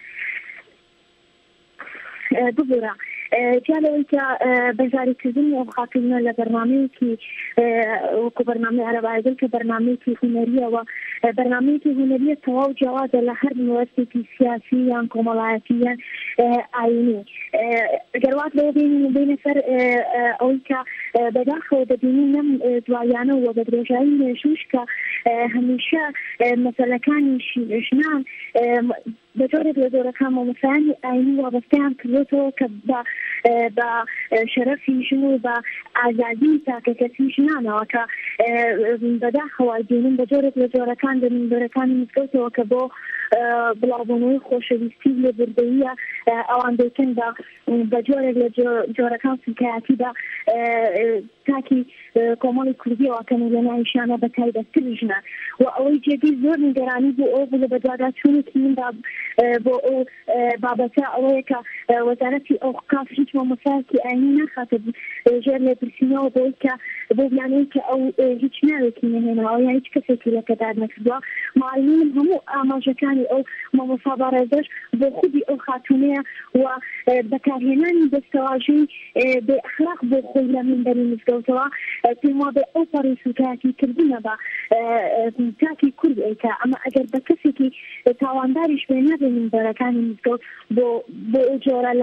ببوورە جالەوەی کە بەزاریکردنی ئەو خاتونە لە بەرنامەیەکی وەکو بەرنامەی عەرەب ئایدڵ کە بەرنامەیەکی هونەریەوە بەرنامەیەکی هونەریە تەواو جیاوازە لە هەر مەوەستێکی سیاسی یان کۆمەڵایەتی یان ئاینی. گەروات لەوە بینین بینە سەر ئەوەی کە بەداخەوە دەبینین نەم دوایانەوە بە درێژایی مێژوش کە هەمیشە مەسەلەکانی ژنان بە جۆرێک لە جۆرەکان مامۆستایانی ئاینی وابەستەیان کردێتەوە کە بە شەرەفی ژن و بە ئازادی تاکەکەسی ژنانەوە کە بەداخەوە دێنن بە جۆرێک لە جۆرەکان دەمینبەرەکانی مزگەوتەوە کە بۆ بڵاوبوونەوەی خۆشەویستی لە بردەیە ئەوان دەکەن بە جۆرێک لە جۆرەکان سکایەتیدا تاکی کۆمەڵی کوردیەوە کەن لە ناویشانە بە تایبەتتر ژنە و ئەوەی جێگەی زۆر نیگەرانی بۆ ئەو بوو لە بەدوادا چوونێکی مندا بۆ ئەو بابەتە ئەوەیە کە وەزارەتی ئەوقاف هیچ مامۆستایەکی ئاینی ناخاتە ژێر لێ برسینەوە بۆی کە بۆ بیانەوەی کە ئەو هیچ ناوێکی نهێناوە یان هیچ کەسێکی لەکەدار نەکردووە. معلمین هەموو ئاماژەکانی ئەو مامۆستا بارێزەش بۆ خودی ئەو خاتونەیە و بەکارهێنانی دەستەواژەی بێ ئەخلاق بۆ خۆی لە منبەری مزگەوتەوە پێم وابێ ئەو پەڕی سوتایەتی کردنە بە تاکی کورد ئەیکا. ئەمە ئەگەر بە کەسێکی تاوانداریش بێ نابێ منبەرەکانی مزگەوت بۆ بۆ ئەو جۆرە لە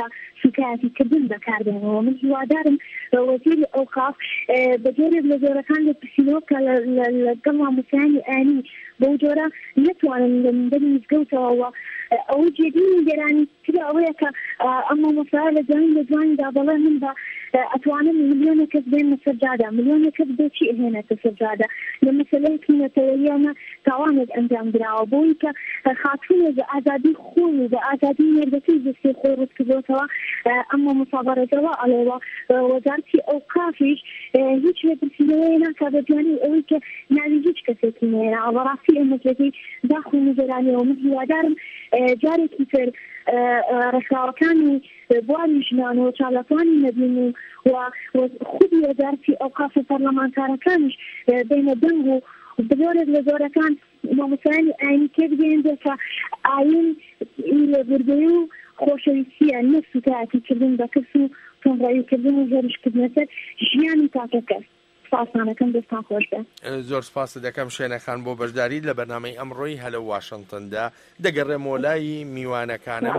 سوکایەتیکردن بەکاردێنەوە. من هیوادارم وەزیری ئەوقاف بەجۆرێک لە جۆرەکان لە پرسیینەوە کە لەگەڵ مامۆستایانی ئاینی بەو جۆرە نەتوانن لە مندەری مزگەوتەوە ئەوە جێبی گەرانی تر ئەوەیە کە ئەم مامۆستایە لە جوانی لە جوانیدا دەڵێ من بە ئەتوانم ملیۆنە کەس بێنە سەرجادا، ملیۆنە کەس بۆچی ئەهێنێتە سەرجادا لە مەسەلەی کینەتەوەیانە تاوانێک ئەنجام درراوە بۆی کە خاتوونە بە ئازادی خۆی و بە ئازادی نێردەکەی دەستێ خۆی ڕوتکردەوە. ئەمە مسابەرەتەوە ئەڵێوە وەزارەتی ئەوقافیش هیچ لێپرسیینەوەی ناکات بە جوانی ئەوەی کە ناوی هیچ کەسێکی نێرە بەڕاستی ئەمەجێتی داخۆی نگەرانیەوە. من هیوادارم جارێکی تر ڕێکخراوەکانی بواری ژنانەوە چالاکانی نەبین و خودی وەزارەتی ئەوقاف پەرلەمانتارەکانیش بینە دەنگ و بزۆرێک لە زۆرەکان مامۆستایانی ئاینی تێبگەێنرێت کە ئاین لێبوردەیی و خۆشەویستیە نە سوکایەتیکردن بە کەس و تۆمڕاییکردن و هێرشکردنەسەر ژیانی تاکە کەس. سپاسانەکەم دەستان خۆش بێ. زۆر سپاس دەکەم شوێنەخان بۆ بەشداری لە بەرنامەی ئەمڕۆی هەلە واشنگتندا. دەگەڕێمەوە لای میوانەکانم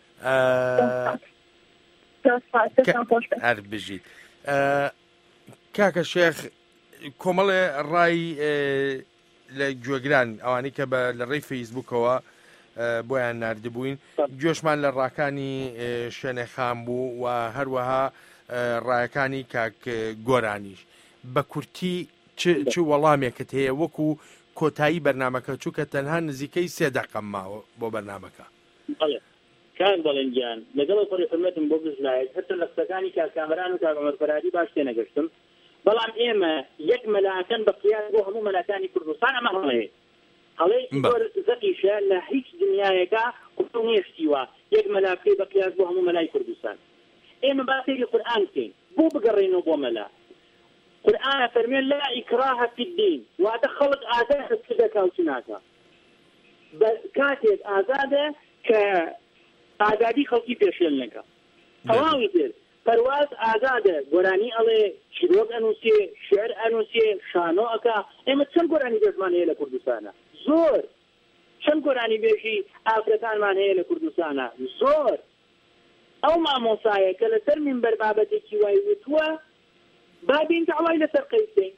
هەر بژیت. کاکە شێخ کۆمەڵێ ڕای لە گوێگران ئەوانی کە بە لە ڕێی فەیسبوکەوە بۆیان ناردبووین گوێشمان لە ڕاکانی شوێنەخان بوو و هەروەها ڕایەکانی کاک گۆرانیش. بە کورتی چ وەڵامێکت هەیە وەکو کۆتایی بەرنامەکە چووکە تەنها نزیکەی سێ دەقەم ماوە بۆ بەرنامەکە؟ کان بەڵێنجان لەگەڵ پڕی حرمەتم بۆ بزنایت هەر لە قسەکانی کاکامەران و کاکەمەرفەرادی باش تێنەگەشتم، بەڵام ئێمە یەک مەلاکەن بە قیاس بۆ هەموو مەلاکانی کوردستان ئەمە هەڵەیە هەڵەیەکی زۆر زەقیشە لە هیچ دنیایەکە قوتو نیشتیوە یەک مەلاکەی بە قیاس بۆ هەموو مەلای کوردستان. ئێمە باسێکی قورئان بکەین بۆ بگەڕێنەوە بۆ مەلا. قورئان فەرمێن لا ئیکراهە فی الدین، واتە خەڵک ئازاد دەکا و چ ناکا. کاتێک ئازادە کە ئازادی خەڵکی پێشێل نەکە. تەواوی تر پەرواز ئازادە، گۆرانی ئەڵێ چیرۆک ئەنووسێ، شێعر ئەنووسێ، شانۆ ئەکا. ئێمە چەند گۆرانی بێژمان هەیە لە کوردستانە؟ زۆر. چەند گۆرانی بێژی ئافرەتانمان هەیە لە کوردستانە؟ زۆر. ئەو مامۆسایە کە لەسەر منبەر بابەتێکی وای وتووە بابین داوای لەسەر قەیسین.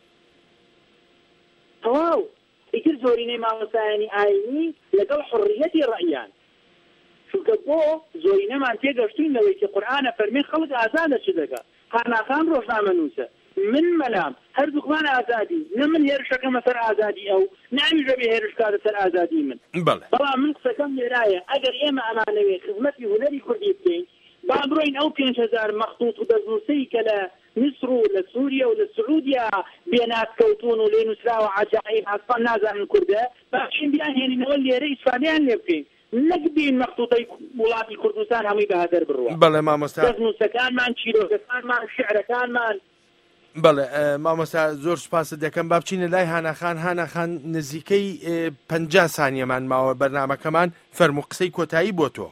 تەواو. ئیتر زۆرینەی مامۆسایانی ئاینی لەگەڵ حڕیەتی ڕەعیان، چونکە بۆ زۆرینەمان تێگەشتوین لەوەی کە قورئانە فەرمێ خەڵک ئازادە چ دەکات. خاناخان ڕۆژنامە نووسە، من مەلام هەردووکمان ئازادی، نە من هێرشەکەمە سەر ئازادی ئەو، ناویژە بێ هێرشکارە سەر ئازادی من. بەڵام من قسەکەم لێرایە ئەگەر ئێمە ئەمانەوێ خزمەتی هونەری کوردی بکەین با بڕۆین ئەو پێنج هەزار مەخطوط و دەستنووسەی کە لە میسر و لە سووریا و لە سعودیا بێنات کەوتون و لێ نووسراوە عەجائیب هەسپان نازانن کوردە باشین بیان هێنینەوە لێرە ئیسپانیان لێ بکەین، نەکبین مەخطوطەی وڵاتی کوردستان هەمووی بەهەدەر بڕوە. بەڵێ مامۆستا دەستنووسەکانمان، چیرۆکەکانمان، شیعرەکانمان. بەڵێ مامۆستا زۆر سپاست دەکەم. با بچینە لای هاناخان. هاناخان نزیکەی پەنجا سانیەمان ماوە بەرنامەکەمان، فەرموو قسەی کۆتایی بۆ تۆ.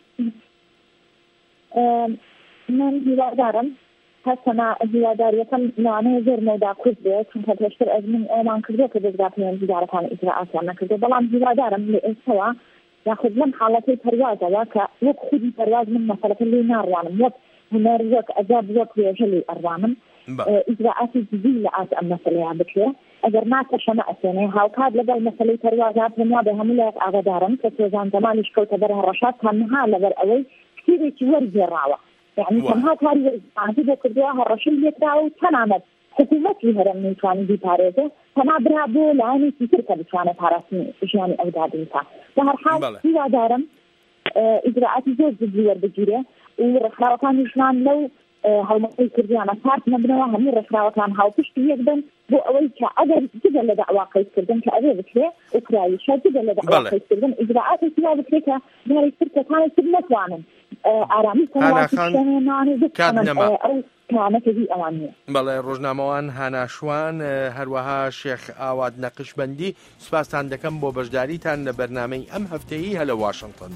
من هیوادارم هەستەما هیواداریەکەم نوانەیە زۆر مەودا کورد بێت، چونکە پێشتر ئەز من ئەومان کردو کە دەستگا پەیوەندیدارەکان ئیجراعاتیان نەکردو، بەڵام هیوادارم لە ئێستاوە یاخود لەم حاڵەتەی پەروازەوە کە وەک خودی پەرواز من مەسەلەکە لێ ناڕوانم، وەک هونەر، وەک ئەدەب، وەک وێژە لێ ئەڕوانم ئیجراعاتی جدی لە ئاس ئەم مەسەلەیان بکرێ. ئەگەر ناکەشە نەئەسێنێ هاوکات لەگەڵ مەسەلەی پەروازات هەموا بە هەموو لایەک ئاگادارم کە سێزان زەمانیش کەوتە بەر هەڕەشات تەنها لەبەر ئەوەی کتێبێکی وەرگێڕاوە، یعنی تەنها کاری وەرگێڕانی بۆ کردووە هەڕەشەی لێکراوە و تەنانەت حکوومەتی هەرێم نەیتوانی بیپارێزێ، تەنها برا بۆ لایەنێکی تر کە بتوانێت پاراستنی ژیانی ئەودا بکات. بە هەر حاڵ هیوادارم ئیجراعاتی زۆر جدی وەربگیرێ و ڕێکخراوەکانی ژنان لەو هەڵمەتەی کردیانە کارت نەبنەوە، هەموو ڕێکخراوەکان هاوپشتی یەک بن بۆ ئەوەی کە ئەگەر جگە لە دەعوا قەیسکردن کە ئەوێ بکرێ و کراییشە جگە لە دەعوا قەیسکردن ئیجراعاتێکی وا بکرێ کە داری تر کەسانی تر نەتوانن ئارامی کەناوانێ بکەنن ئەو کانەکەی ئەوان نیە. بەڵێ ڕۆژنامەوان هاناشوان هەروەها شێخ ئاواد نەقشبەندی سوپاسان دەکەم بۆ بەشداریتان لە بەرنامەی ئەم هەفتەیی هەلە واشنگتن.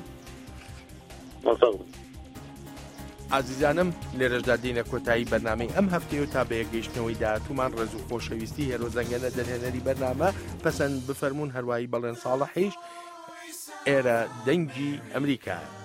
ئازیزانم لێرەشدا دێنە کۆتایی بەرنامەی ئەم هەفتەیە و تا بە یەکگەیشتنەوەی داهاتوومان ڕێز و خۆشەویستی هێرۆ زەنگەنە دەرهێنەری بەرنامە پەسەند بفەرمونون هەروایی بەڵێن ساڵحیش ئێرە دەنگی ئەمریکا.